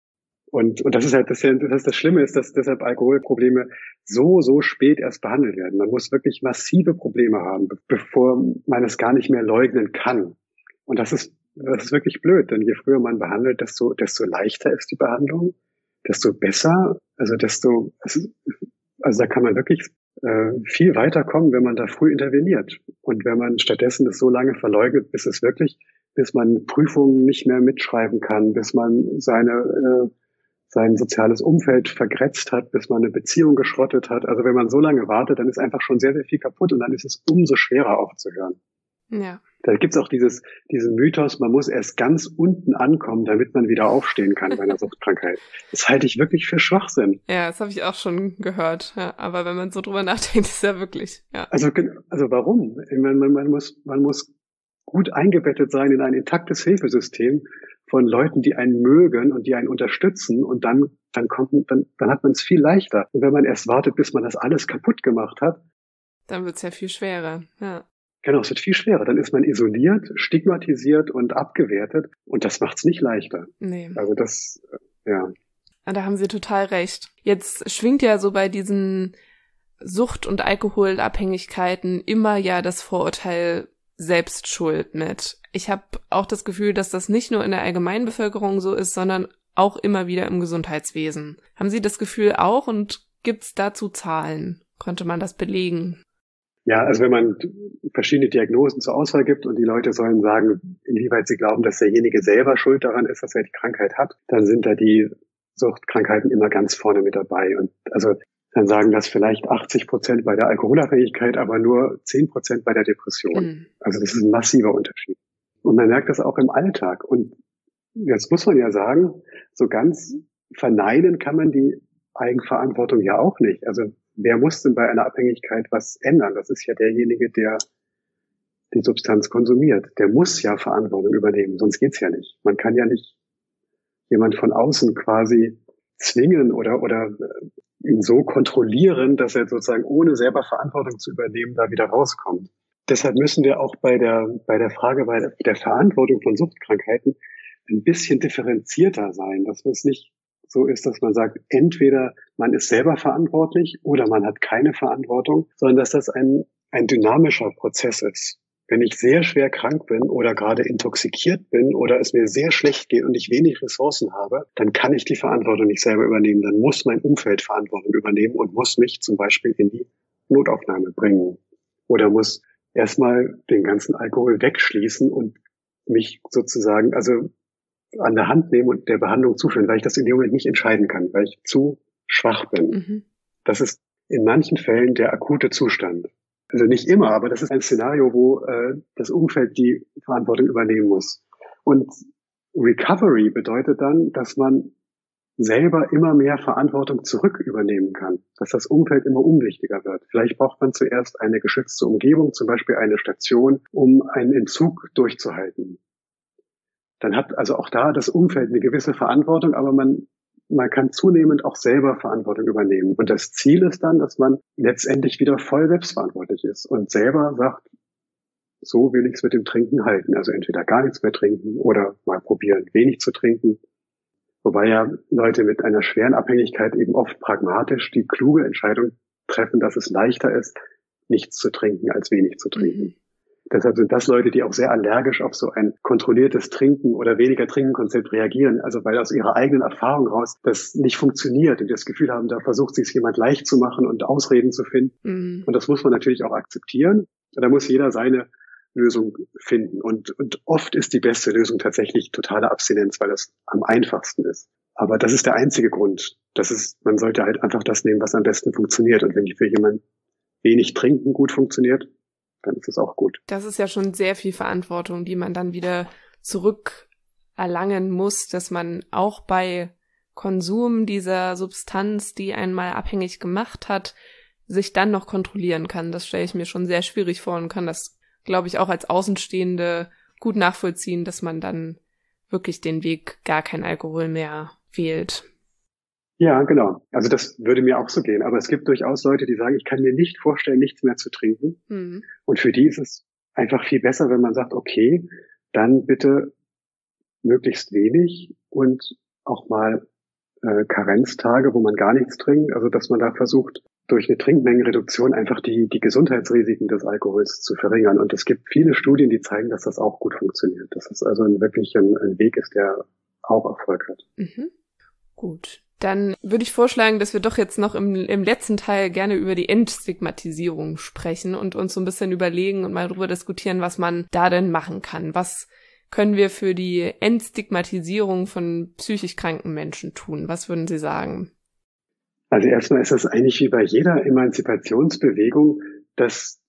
Und, und das ist halt das, das, das Schlimme ist, dass deshalb Alkoholprobleme so, so spät erst behandelt werden. Man muss wirklich massive Probleme haben, bevor man es gar nicht mehr leugnen kann. Und das ist, das ist wirklich blöd, denn je früher man behandelt, desto, desto leichter ist die Behandlung, desto besser, also desto, also da kann man wirklich äh, viel weiterkommen, wenn man da früh interveniert. Und wenn man stattdessen das so lange verleugnet, bis es wirklich, bis man Prüfungen nicht mehr mitschreiben kann, bis man seine, äh, sein soziales Umfeld vergrätzt hat, bis man eine Beziehung geschrottet hat. Also wenn man so lange wartet, dann ist einfach schon sehr, sehr viel kaputt und dann ist es umso schwerer aufzuhören. Ja. Da gibt's auch dieses, diesen Mythos, man muss erst ganz unten ankommen, damit man wieder aufstehen kann bei einer Suchtkrankheit. Das halte ich wirklich für Schwachsinn. Ja, das habe ich auch schon gehört. Ja, aber wenn man so drüber nachdenkt, ist ja wirklich, ja. Also, also warum? Man, man, man muss, man muss gut eingebettet sein in ein intaktes Hilfesystem von Leuten, die einen mögen und die einen unterstützen, und dann, dann kommt, dann, dann hat man es viel leichter. Und wenn man erst wartet, bis man das alles kaputt gemacht hat, dann wird's ja viel schwerer, ja. Genau, es wird viel schwerer. Dann ist man isoliert, stigmatisiert und abgewertet, und das macht's nicht leichter. Nee. Also das, ja. Da haben Sie total recht. Jetzt schwingt ja so bei diesen Sucht- und Alkoholabhängigkeiten immer ja das Vorurteil Selbstschuld mit. Ich habe auch das Gefühl, dass das nicht nur in der Allgemeinbevölkerung so ist, sondern auch immer wieder im Gesundheitswesen. Haben Sie das Gefühl auch, und gibt's dazu Zahlen? Konnte man das belegen? Ja, also wenn man verschiedene Diagnosen zur Auswahl gibt und die Leute sollen sagen, inwieweit sie glauben, dass derjenige selber schuld daran ist, dass er die Krankheit hat, dann sind da die Suchtkrankheiten immer ganz vorne mit dabei. Und also dann sagen das vielleicht achtzig Prozent bei der Alkoholabhängigkeit, aber nur zehn Prozent bei der Depression. Mhm. Also das ist ein massiver Unterschied. Und man merkt das auch im Alltag. Und jetzt muss man ja sagen, so ganz verneinen kann man die Eigenverantwortung ja auch nicht. Also wer muss denn bei einer Abhängigkeit was ändern? Das ist ja derjenige, der die Substanz konsumiert. Der muss ja Verantwortung übernehmen, sonst geht's ja nicht. Man kann ja nicht jemand von außen quasi zwingen oder oder ihn so kontrollieren, dass er sozusagen ohne selber Verantwortung zu übernehmen da wieder rauskommt. Deshalb müssen wir auch bei der bei der Frage bei der Verantwortung von Suchtkrankheiten ein bisschen differenzierter sein, dass es nicht so ist, dass man sagt, entweder man ist selber verantwortlich oder man hat keine Verantwortung, sondern dass das ein, ein dynamischer Prozess ist. Wenn ich sehr schwer krank bin oder gerade intoxikiert bin oder es mir sehr schlecht geht und ich wenig Ressourcen habe, dann kann ich die Verantwortung nicht selber übernehmen. Dann muss mein Umfeld Verantwortung übernehmen und muss mich zum Beispiel in die Notaufnahme bringen. Oder muss erstmal den ganzen Alkohol wegschließen und mich sozusagen, also an der Hand nehmen und der Behandlung zuführen, weil ich das in dem Moment nicht entscheiden kann, weil ich zu schwach bin. Mhm. Das ist in manchen Fällen der akute Zustand. Also nicht immer, aber das ist ein Szenario, wo äh, das Umfeld die Verantwortung übernehmen muss. Und Recovery bedeutet dann, dass man selber immer mehr Verantwortung zurück übernehmen kann, dass das Umfeld immer unwichtiger wird. Vielleicht braucht man zuerst eine geschützte Umgebung, zum Beispiel eine Station, um einen Entzug durchzuhalten. Dann hat also auch da das Umfeld eine gewisse Verantwortung, aber man, man kann zunehmend auch selber Verantwortung übernehmen. Und das Ziel ist dann, dass man letztendlich wieder voll selbstverantwortlich ist und selber sagt, so will ich es mit dem Trinken halten. Also entweder gar nichts mehr trinken oder mal probieren, wenig zu trinken. Wobei ja Leute mit einer schweren Abhängigkeit eben oft pragmatisch die kluge Entscheidung treffen, dass es leichter ist, nichts zu trinken, als wenig zu trinken. Mhm. Deshalb sind das Leute, die auch sehr allergisch auf so ein kontrolliertes Trinken oder weniger Trinken-Konzept reagieren. Also weil aus ihrer eigenen Erfahrung raus das nicht funktioniert und das Gefühl haben, da versucht sich jemand leicht zu machen und Ausreden zu finden. Mhm. Und das muss man natürlich auch akzeptieren. Da muss jeder seine Lösung finden. Und, und oft ist die beste Lösung tatsächlich totale Abstinenz, weil das am einfachsten ist. Aber das ist der einzige Grund. Das ist, man sollte halt einfach das nehmen, was am besten funktioniert. Und wenn für jemanden wenig Trinken gut funktioniert, dann ist es auch gut. Das ist ja schon sehr viel Verantwortung, die man dann wieder zurückerlangen muss, dass man auch bei Konsum dieser Substanz, die einen mal abhängig gemacht hat, sich dann noch kontrollieren kann. Das stelle ich mir schon sehr schwierig vor und kann das, glaube ich, auch als Außenstehende gut nachvollziehen, dass man dann wirklich den Weg gar kein Alkohol mehr wählt. Ja, genau. Also das würde mir auch so gehen. Aber es gibt durchaus Leute, die sagen, ich kann mir nicht vorstellen, nichts mehr zu trinken. Mhm. Und für die ist es einfach viel besser, wenn man sagt, okay, dann bitte möglichst wenig und auch mal äh, Karenztage, wo man gar nichts trinkt. Also dass man da versucht, durch eine Trinkmengenreduktion einfach die, die Gesundheitsrisiken des Alkohols zu verringern. Und es gibt viele Studien, die zeigen, dass das auch gut funktioniert. Dass es also ein, wirklich ein, ein Weg ist, der auch Erfolg hat. Mhm. Gut. Dann würde ich vorschlagen, dass wir doch jetzt noch im, im letzten Teil gerne über die Entstigmatisierung sprechen und uns so ein bisschen überlegen und mal darüber diskutieren, was man da denn machen kann. Was können wir für die Entstigmatisierung von psychisch kranken Menschen tun? Was würden Sie sagen? Also erstmal ist das eigentlich wie bei jeder Emanzipationsbewegung, dass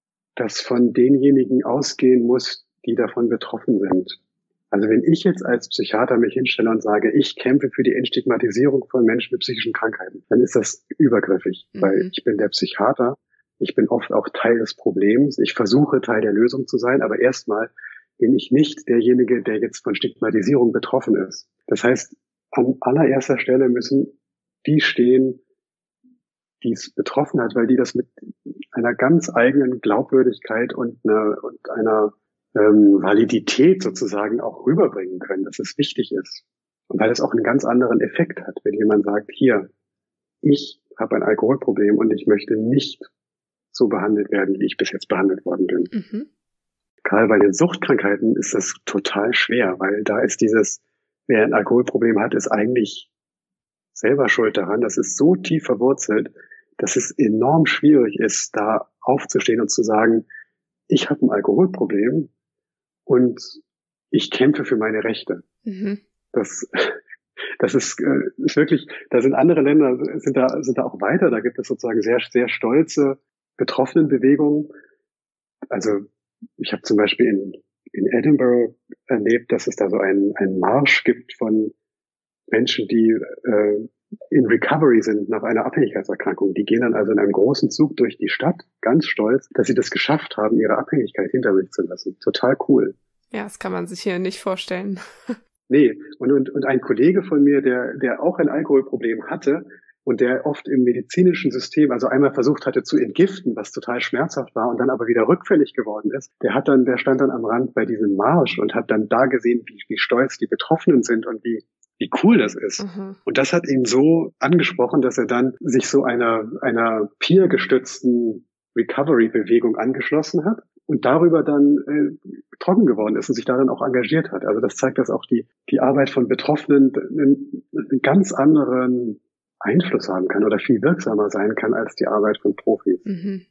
das von denjenigen ausgehen muss, die davon betroffen sind. Also wenn ich jetzt als Psychiater mich hinstelle und sage, ich kämpfe für die Entstigmatisierung von Menschen mit psychischen Krankheiten, dann ist das übergriffig, mhm. weil ich bin der Psychiater, ich bin oft auch Teil des Problems, ich versuche Teil der Lösung zu sein, aber erstmal bin ich nicht derjenige, der jetzt von Stigmatisierung betroffen ist. Das heißt, an allererster Stelle müssen die stehen, die es betroffen hat, weil die das mit einer ganz eigenen Glaubwürdigkeit und einer, und einer ähm, Validität sozusagen auch rüberbringen können, dass es wichtig ist. Und weil es auch einen ganz anderen Effekt hat, wenn jemand sagt, hier, ich habe ein Alkoholproblem und ich möchte nicht so behandelt werden, wie ich bis jetzt behandelt worden bin. Mhm. Gerade bei den Suchtkrankheiten ist das total schwer, weil da ist dieses, wer ein Alkoholproblem hat, ist eigentlich selber schuld daran. Das ist so tief verwurzelt, dass es enorm schwierig ist, da aufzustehen und zu sagen, ich habe ein Alkoholproblem und ich kämpfe für meine Rechte. Mhm. Das, das ist, ist wirklich, da sind andere Länder, sind da, sind da auch weiter. Da gibt es sozusagen sehr, sehr stolze Betroffenenbewegungen. Also ich habe zum Beispiel in, in Edinburgh erlebt, dass es da so einen, einen Marsch gibt von Menschen, die äh, in Recovery sind nach einer Abhängigkeitserkrankung. Die gehen dann also in einem großen Zug durch die Stadt, ganz stolz, dass sie das geschafft haben, ihre Abhängigkeit hinter sich zu lassen. Total cool. Ja, das kann man sich hier nicht vorstellen. Nee, und, und, und ein Kollege von mir, der, der auch ein Alkoholproblem hatte und der oft im medizinischen System, also einmal versucht hatte zu entgiften, was total schmerzhaft war und dann aber wieder rückfällig geworden ist, der hat dann, der stand dann am Rand bei diesem Marsch und hat dann da gesehen, wie, wie stolz die Betroffenen sind und wie wie cool das ist. Mhm. Und das hat ihn so angesprochen, dass er dann sich so einer, einer peer-gestützten Recovery-Bewegung angeschlossen hat und darüber dann äh, trocken geworden ist und sich darin auch engagiert hat. Also das zeigt, dass auch die, die Arbeit von Betroffenen einen, einen ganz anderen Einfluss haben kann oder viel wirksamer sein kann als die Arbeit von Profis. Mhm.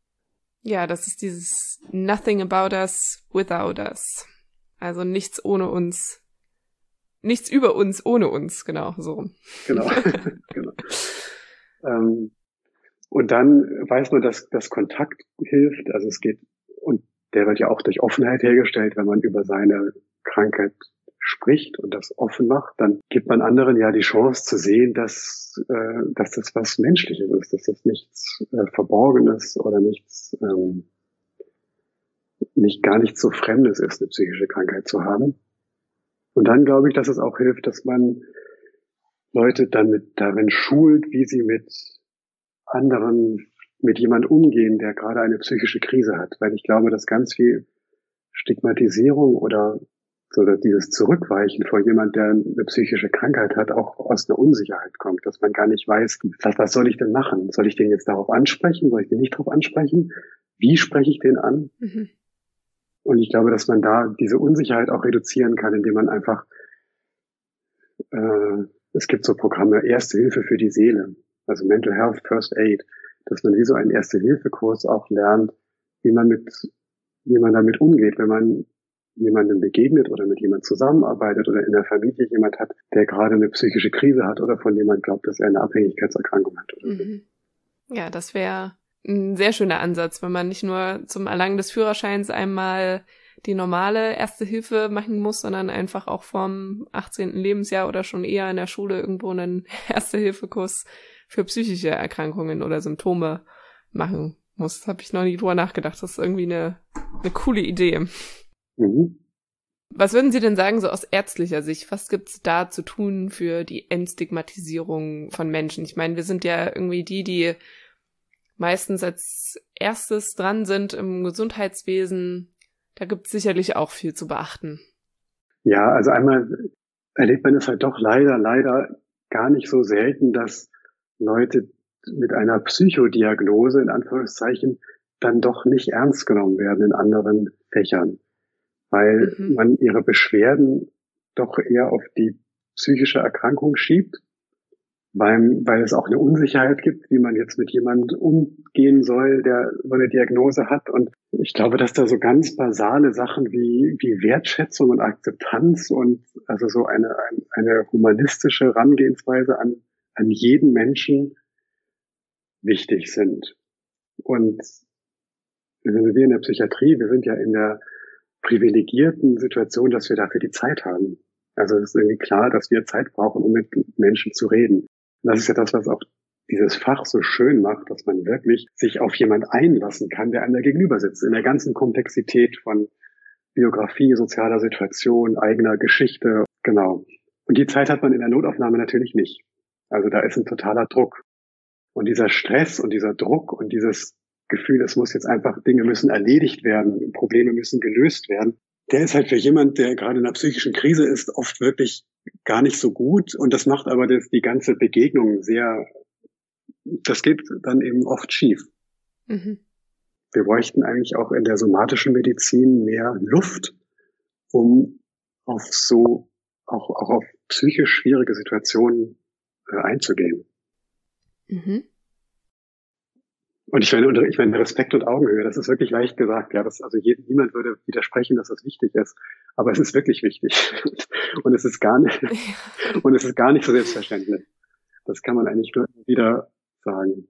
Ja, das ist dieses Nothing about us without us. Also nichts ohne uns. Nichts über uns, ohne uns, genau, so. Genau, genau. Ähm, und dann weiß man, dass, dass Kontakt hilft, also es geht, und der wird ja auch durch Offenheit hergestellt, wenn man über seine Krankheit spricht und das offen macht, dann gibt man anderen ja die Chance zu sehen, dass, äh, dass das was Menschliches ist, dass das nichts äh, Verborgenes oder nichts, ähm, nicht gar nichts so Fremdes ist, eine psychische Krankheit zu haben. Und dann glaube ich, dass es auch hilft, dass man Leute dann mit darin schult, wie sie mit anderen, mit jemandem umgehen, der gerade eine psychische Krise hat. Weil ich glaube, dass ganz viel Stigmatisierung oder so dieses Zurückweichen vor jemand, der eine psychische Krankheit hat, auch aus einer Unsicherheit kommt, dass man gar nicht weiß, was, was soll ich denn machen? Soll ich den jetzt darauf ansprechen? Soll ich den nicht darauf ansprechen? Wie spreche ich den an? Mhm. Und ich glaube, dass man da diese Unsicherheit auch reduzieren kann, indem man einfach, äh, es gibt so Programme, Erste Hilfe für die Seele, also Mental Health First Aid, dass man wie so einen Erste-Hilfe-Kurs auch lernt, wie man mit, wie man damit umgeht, wenn man jemandem begegnet oder mit jemandem zusammenarbeitet oder in der Familie jemand hat, der gerade eine psychische Krise hat oder von jemandem glaubt, dass er eine Abhängigkeitserkrankung hat. Oder so. Mhm. Ja, das wäre ein sehr schöner Ansatz, wenn man nicht nur zum Erlangen des Führerscheins einmal die normale Erste Hilfe machen muss, sondern einfach auch vom achtzehnten Lebensjahr oder schon eher in der Schule irgendwo einen Erste-Hilfe-Kurs für psychische Erkrankungen oder Symptome machen muss. Das habe ich noch nie drüber nachgedacht. Das ist irgendwie eine, eine coole Idee. Mhm. Was würden Sie denn sagen, so aus ärztlicher Sicht? Was gibt's da zu tun für die Entstigmatisierung von Menschen? Ich meine, wir sind ja irgendwie die, die meistens als erstes dran sind im Gesundheitswesen. Da gibt's sicherlich auch viel zu beachten. Ja, also einmal erlebt man es halt doch leider, leider gar nicht so selten, dass Leute mit einer Psychodiagnose, in Anführungszeichen, dann doch nicht ernst genommen werden in anderen Fächern, weil mhm. man ihre Beschwerden doch eher auf die psychische Erkrankung schiebt, weil, weil es auch eine Unsicherheit gibt, wie man jetzt mit jemandem umgehen soll, der so eine Diagnose hat. Und ich glaube, dass da so ganz basale Sachen wie, wie Wertschätzung und Akzeptanz und also so eine, eine humanistische Herangehensweise an, an jeden Menschen wichtig sind. Und wir in der Psychiatrie, wir sind ja in der privilegierten Situation, dass wir dafür die Zeit haben. Also es ist irgendwie klar, dass wir Zeit brauchen, um mit Menschen zu reden. Und das ist ja das, was auch dieses Fach so schön macht, dass man wirklich sich auf jemand einlassen kann, der einem da gegenüber sitzt, in der ganzen Komplexität von Biografie, sozialer Situation, eigener Geschichte. Genau. Und die Zeit hat man in der Notaufnahme natürlich nicht. Also da ist ein totaler Druck. Und dieser Stress und dieser Druck und dieses Gefühl, es muss jetzt einfach, Dinge müssen erledigt werden, Probleme müssen gelöst werden, der ist halt für jemand, der gerade in einer psychischen Krise ist, oft wirklich gar nicht so gut. Und das macht aber das, die ganze Begegnung sehr, das geht dann eben oft schief. Mhm. Wir bräuchten eigentlich auch in der somatischen Medizin mehr Luft, um auf so, auch, auch auf psychisch schwierige Situationen äh, einzugehen. Mhm. Und ich meine, ich meine, Respekt und Augenhöhe, das ist wirklich leicht gesagt. Ja, das, also je, niemand würde widersprechen, dass das wichtig ist. Aber es ist wirklich wichtig. Und es ist gar nicht, und es ist gar nicht so selbstverständlich. Das kann man eigentlich nur wieder sagen.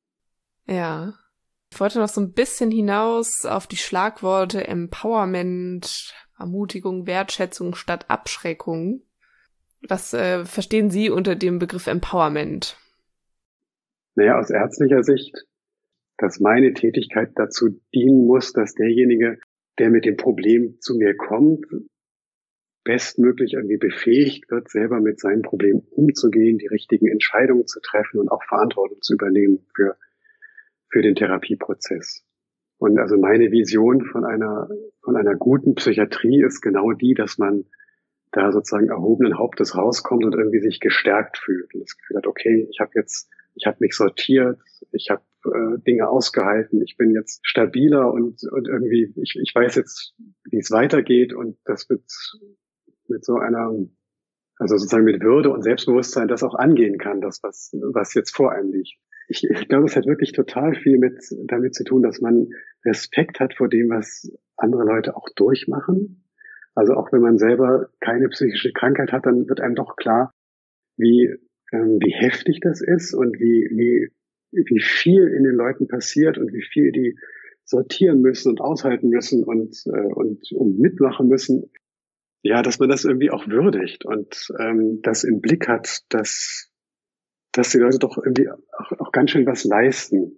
Ja. Ich wollte noch so ein bisschen hinaus auf die Schlagworte Empowerment, Ermutigung, Wertschätzung statt Abschreckung. Was äh, verstehen Sie unter dem Begriff Empowerment? Naja, aus ärztlicher Sicht, dass meine Tätigkeit dazu dienen muss, dass derjenige, der mit dem Problem zu mir kommt, bestmöglich irgendwie befähigt wird, selber mit seinen Problemen umzugehen, die richtigen Entscheidungen zu treffen und auch Verantwortung zu übernehmen für, für den Therapieprozess. Und also meine Vision von einer, von einer guten Psychiatrie ist genau die, dass man da sozusagen erhobenen Hauptes rauskommt und irgendwie sich gestärkt fühlt und das Gefühl hat, okay, ich habe jetzt, ich habe mich sortiert, ich habe äh, Dinge ausgehalten, ich bin jetzt stabiler und und irgendwie, ich, ich weiß jetzt, wie es weitergeht und das wird mit so einer, also sozusagen mit Würde und Selbstbewusstsein das auch angehen kann, das, was, was jetzt vor einem liegt. Ich, ich glaube, es hat wirklich total viel mit damit zu tun, dass man Respekt hat vor dem, was andere Leute auch durchmachen. Also auch wenn man selber keine psychische Krankheit hat, dann wird einem doch klar, wie, ähm, wie heftig das ist und wie, wie, wie viel in den Leuten passiert und wie viel die sortieren müssen und aushalten müssen und, äh, und, und mitmachen müssen. Ja, dass man das irgendwie auch würdigt und ähm, das im Blick hat, dass, dass die Leute doch irgendwie auch, auch ganz schön was leisten.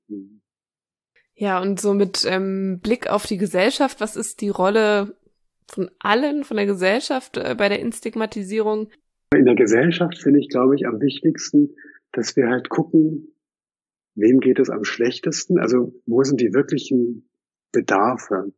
Ja, und so mit ähm, Blick auf die Gesellschaft, was ist die Rolle von allen, von der Gesellschaft äh, bei der Entstigmatisierung? In der Gesellschaft finde ich, glaube ich, am wichtigsten, dass wir halt gucken, wem geht es am schlechtesten, also wo sind die wirklichen Bedarfe?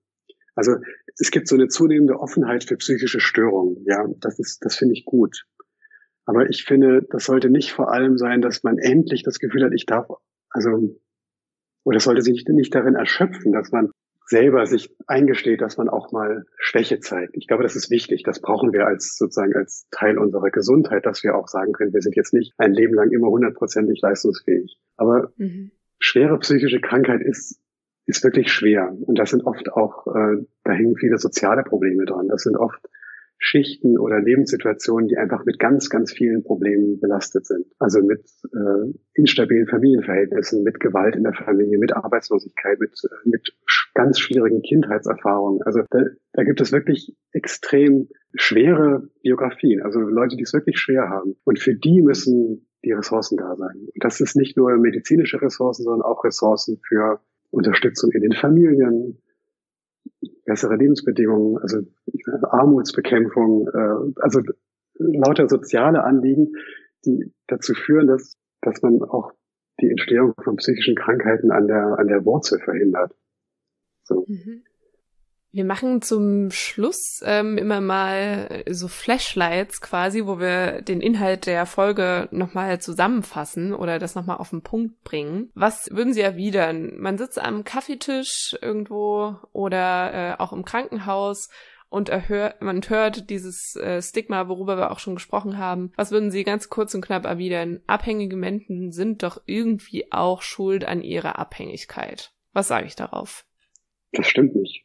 Also es gibt so eine zunehmende Offenheit für psychische Störungen. Ja, das ist, das finde ich gut. Aber ich finde, das sollte nicht vor allem sein, dass man endlich das Gefühl hat, ich darf, also, oder es sollte sich nicht, nicht darin erschöpfen, dass man selber sich eingesteht, dass man auch mal Schwäche zeigt. Ich glaube, das ist wichtig. Das brauchen wir als sozusagen als Teil unserer Gesundheit, dass wir auch sagen können, wir sind jetzt nicht ein Leben lang immer hundertprozentig leistungsfähig. Aber mhm. schwere psychische Krankheit ist ist wirklich schwer. Und das sind oft auch, äh, da hängen viele soziale Probleme dran. Das sind oft Schichten oder Lebenssituationen, die einfach mit ganz, ganz vielen Problemen belastet sind. Also mit äh, instabilen Familienverhältnissen, mit Gewalt in der Familie, mit Arbeitslosigkeit, mit, äh, mit ganz schwierigen Kindheitserfahrungen. Also da, da gibt es wirklich extrem schwere Biografien, also Leute, die es wirklich schwer haben. Und für die müssen die Ressourcen da sein. Und das ist nicht nur medizinische Ressourcen, sondern auch Ressourcen für Unterstützung in den Familien, bessere Lebensbedingungen, also Armutsbekämpfung, äh, also lauter soziale Anliegen, die dazu führen, dass dass man auch die Entstehung von psychischen Krankheiten an der an der Wurzel verhindert. So. Mhm. Wir machen zum Schluss ähm, immer mal so Flashlights quasi, wo wir den Inhalt der Folge nochmal zusammenfassen oder das nochmal auf den Punkt bringen. Was würden Sie erwidern? Man sitzt am Kaffeetisch irgendwo oder äh, auch im Krankenhaus und erhört, man hört dieses äh, Stigma, worüber wir auch schon gesprochen haben. Was würden Sie ganz kurz und knapp erwidern? Abhängige Menschen sind doch irgendwie auch schuld an ihrer Abhängigkeit. Was sage ich darauf? Das stimmt nicht.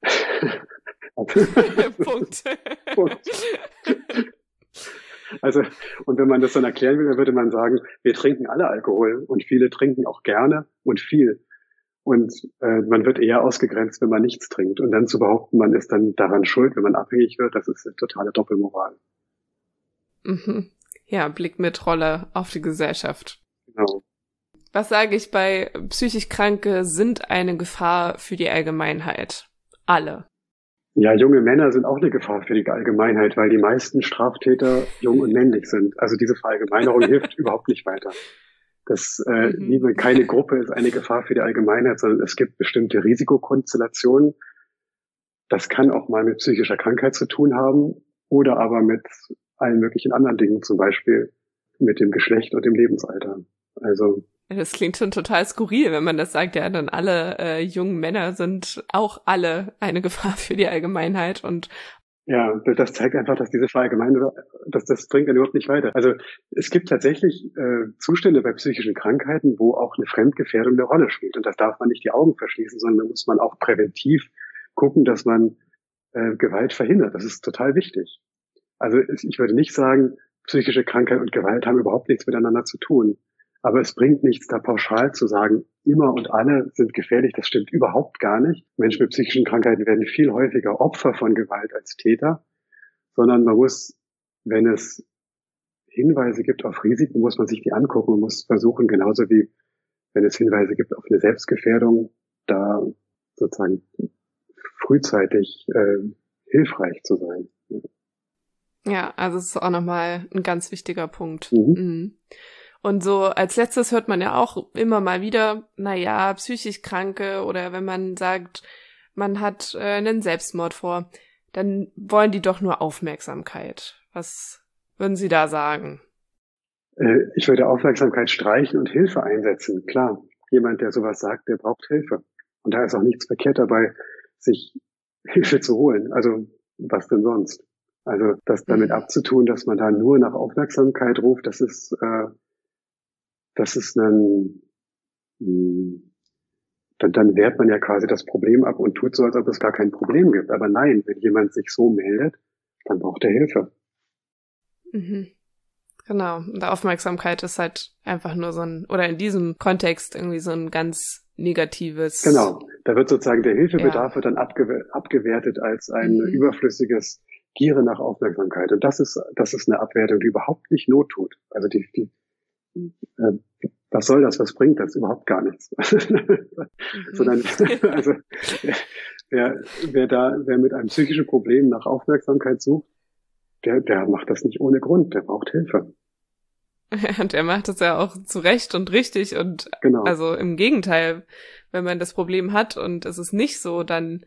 Punkt. Punkt. Also, und wenn man das dann erklären will, dann würde man sagen, wir trinken alle Alkohol und viele trinken auch gerne und viel. Und äh, man wird eher ausgegrenzt, wenn man nichts trinkt. Und dann zu behaupten, man ist dann daran schuld, wenn man abhängig wird, das ist eine totale Doppelmoral. Mhm. Ja, Blick mit Rolle auf die Gesellschaft. Genau. Was sage ich bei psychisch Kranke sind eine Gefahr für die Allgemeinheit? Alle. Ja, junge Männer sind auch eine Gefahr für die Allgemeinheit, weil die meisten Straftäter jung und männlich sind. Also diese Verallgemeinerung hilft überhaupt nicht weiter. Das äh, mhm. liebe, keine Gruppe ist eine Gefahr für die Allgemeinheit, sondern es gibt bestimmte Risikokonstellationen. Das kann auch mal mit psychischer Krankheit zu tun haben oder aber mit allen möglichen anderen Dingen, zum Beispiel mit dem Geschlecht und dem Lebensalter. Also das klingt schon total skurril, wenn man das sagt, ja, dann alle äh, jungen Männer sind auch alle eine Gefahr für die Allgemeinheit und ja, das zeigt einfach, dass diese Verallgemeinerung, dass das bringt dann überhaupt nicht weiter. Also es gibt tatsächlich äh, Zustände bei psychischen Krankheiten, wo auch eine Fremdgefährdung eine Rolle spielt und das darf man nicht die Augen verschließen, sondern da muss man auch präventiv gucken, dass man äh, Gewalt verhindert. Das ist total wichtig. Also ich würde nicht sagen, psychische Krankheit und Gewalt haben überhaupt nichts miteinander zu tun. Aber es bringt nichts, da pauschal zu sagen, immer und alle sind gefährlich. Das stimmt überhaupt gar nicht. Menschen mit psychischen Krankheiten werden viel häufiger Opfer von Gewalt als Täter. Sondern man muss, wenn es Hinweise gibt auf Risiken, muss man sich die angucken und muss versuchen, genauso wie wenn es Hinweise gibt auf eine Selbstgefährdung, da sozusagen frühzeitig äh, hilfreich zu sein. Ja, also es ist auch nochmal ein ganz wichtiger Punkt. Mhm. Mhm. Und so als letztes hört man ja auch immer mal wieder, na ja, psychisch Kranke oder wenn man sagt, man hat äh, einen Selbstmord vor, dann wollen die doch nur Aufmerksamkeit. Was würden Sie da sagen? Äh, ich würde Aufmerksamkeit streichen und Hilfe einsetzen. Klar, jemand, der sowas sagt, der braucht Hilfe. Und da ist auch nichts verkehrt dabei, sich Hilfe zu holen. Also was denn sonst? Also das damit abzutun, dass man da nur nach Aufmerksamkeit ruft, das ist äh, das ist ein, dann, dann wehrt man ja quasi das Problem ab und tut so, als ob es gar kein Problem gibt. Aber nein, wenn jemand sich so meldet, dann braucht er Hilfe. Mhm. Genau. Und Aufmerksamkeit ist halt einfach nur so ein, oder in diesem Kontext irgendwie so ein ganz negatives. Genau. Da wird sozusagen der Hilfebedarf ja. wird dann abgew- abgewertet als ein mhm. überflüssiges Gieren nach Aufmerksamkeit. Und das ist, das ist eine Abwertung, die überhaupt nicht Not tut. Also die, die, was soll das, was bringt das? Überhaupt gar nichts. Sondern, also, wer, wer da, wer mit einem psychischen Problem nach Aufmerksamkeit sucht, der, der macht das nicht ohne Grund, der braucht Hilfe. Ja, und er macht das ja auch zu Recht und richtig und genau. Also im Gegenteil, wenn man das Problem hat und es ist nicht so, dann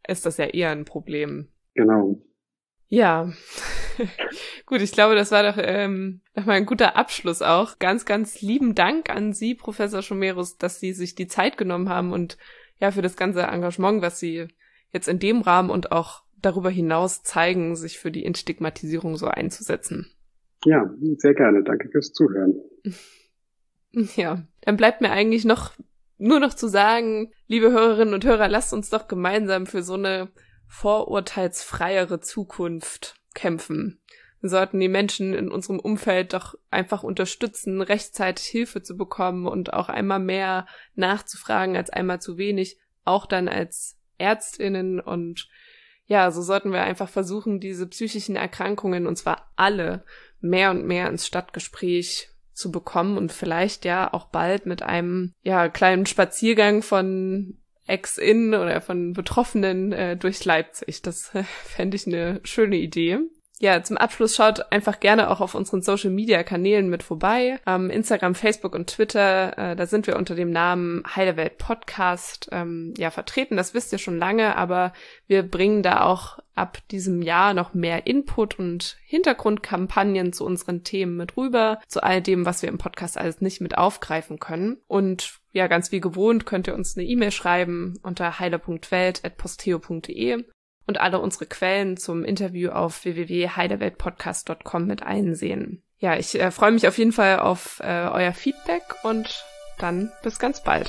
ist das ja eher ein Problem. Genau. Ja, gut, ich glaube, das war doch ähm, nochmal ein guter Abschluss auch. Ganz, ganz lieben Dank an Sie, Professor Schomerus, dass Sie sich die Zeit genommen haben und ja, für das ganze Engagement, was Sie jetzt in dem Rahmen und auch darüber hinaus zeigen, sich für die Entstigmatisierung so einzusetzen. Ja, sehr gerne. Danke fürs Zuhören. Ja, dann bleibt mir eigentlich noch nur noch zu sagen, liebe Hörerinnen und Hörer, lasst uns doch gemeinsam für so eine vorurteilsfreiere Zukunft kämpfen. Wir sollten die Menschen in unserem Umfeld doch einfach unterstützen, rechtzeitig Hilfe zu bekommen und auch einmal mehr nachzufragen als einmal zu wenig, auch dann als ÄrztInnen. Und ja, so sollten wir einfach versuchen, diese psychischen Erkrankungen, und zwar alle, mehr und mehr ins Stadtgespräch zu bekommen und vielleicht ja auch bald mit einem ja kleinen Spaziergang von Ex-In oder von Betroffenen äh, durch Leipzig. Das äh, fände ich eine schöne Idee. Ja, zum Abschluss schaut einfach gerne auch auf unseren Social-Media-Kanälen mit vorbei. Ähm, Instagram, Facebook und Twitter, äh, da sind wir unter dem Namen Heile Welt Podcast ähm, ja vertreten. Das wisst ihr schon lange, aber wir bringen da auch ab diesem Jahr noch mehr Input und Hintergrundkampagnen zu unseren Themen mit rüber, zu all dem, was wir im Podcast alles nicht mit aufgreifen können. Und ja, ganz wie gewohnt könnt ihr uns eine E-Mail schreiben unter heile punkt welt at posteo punkt de und alle unsere Quellen zum Interview auf w w w punkt heileweltpodcast punkt com mit einsehen. Ja, ich äh, freue mich auf jeden Fall auf äh, euer Feedback und dann bis ganz bald.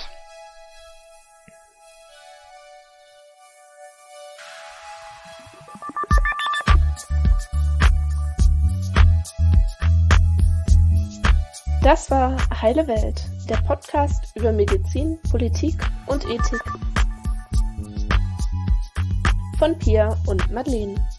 Das war Heile Welt, der Podcast über Medizin, Politik und Ethik. Von Pia und Madeleine.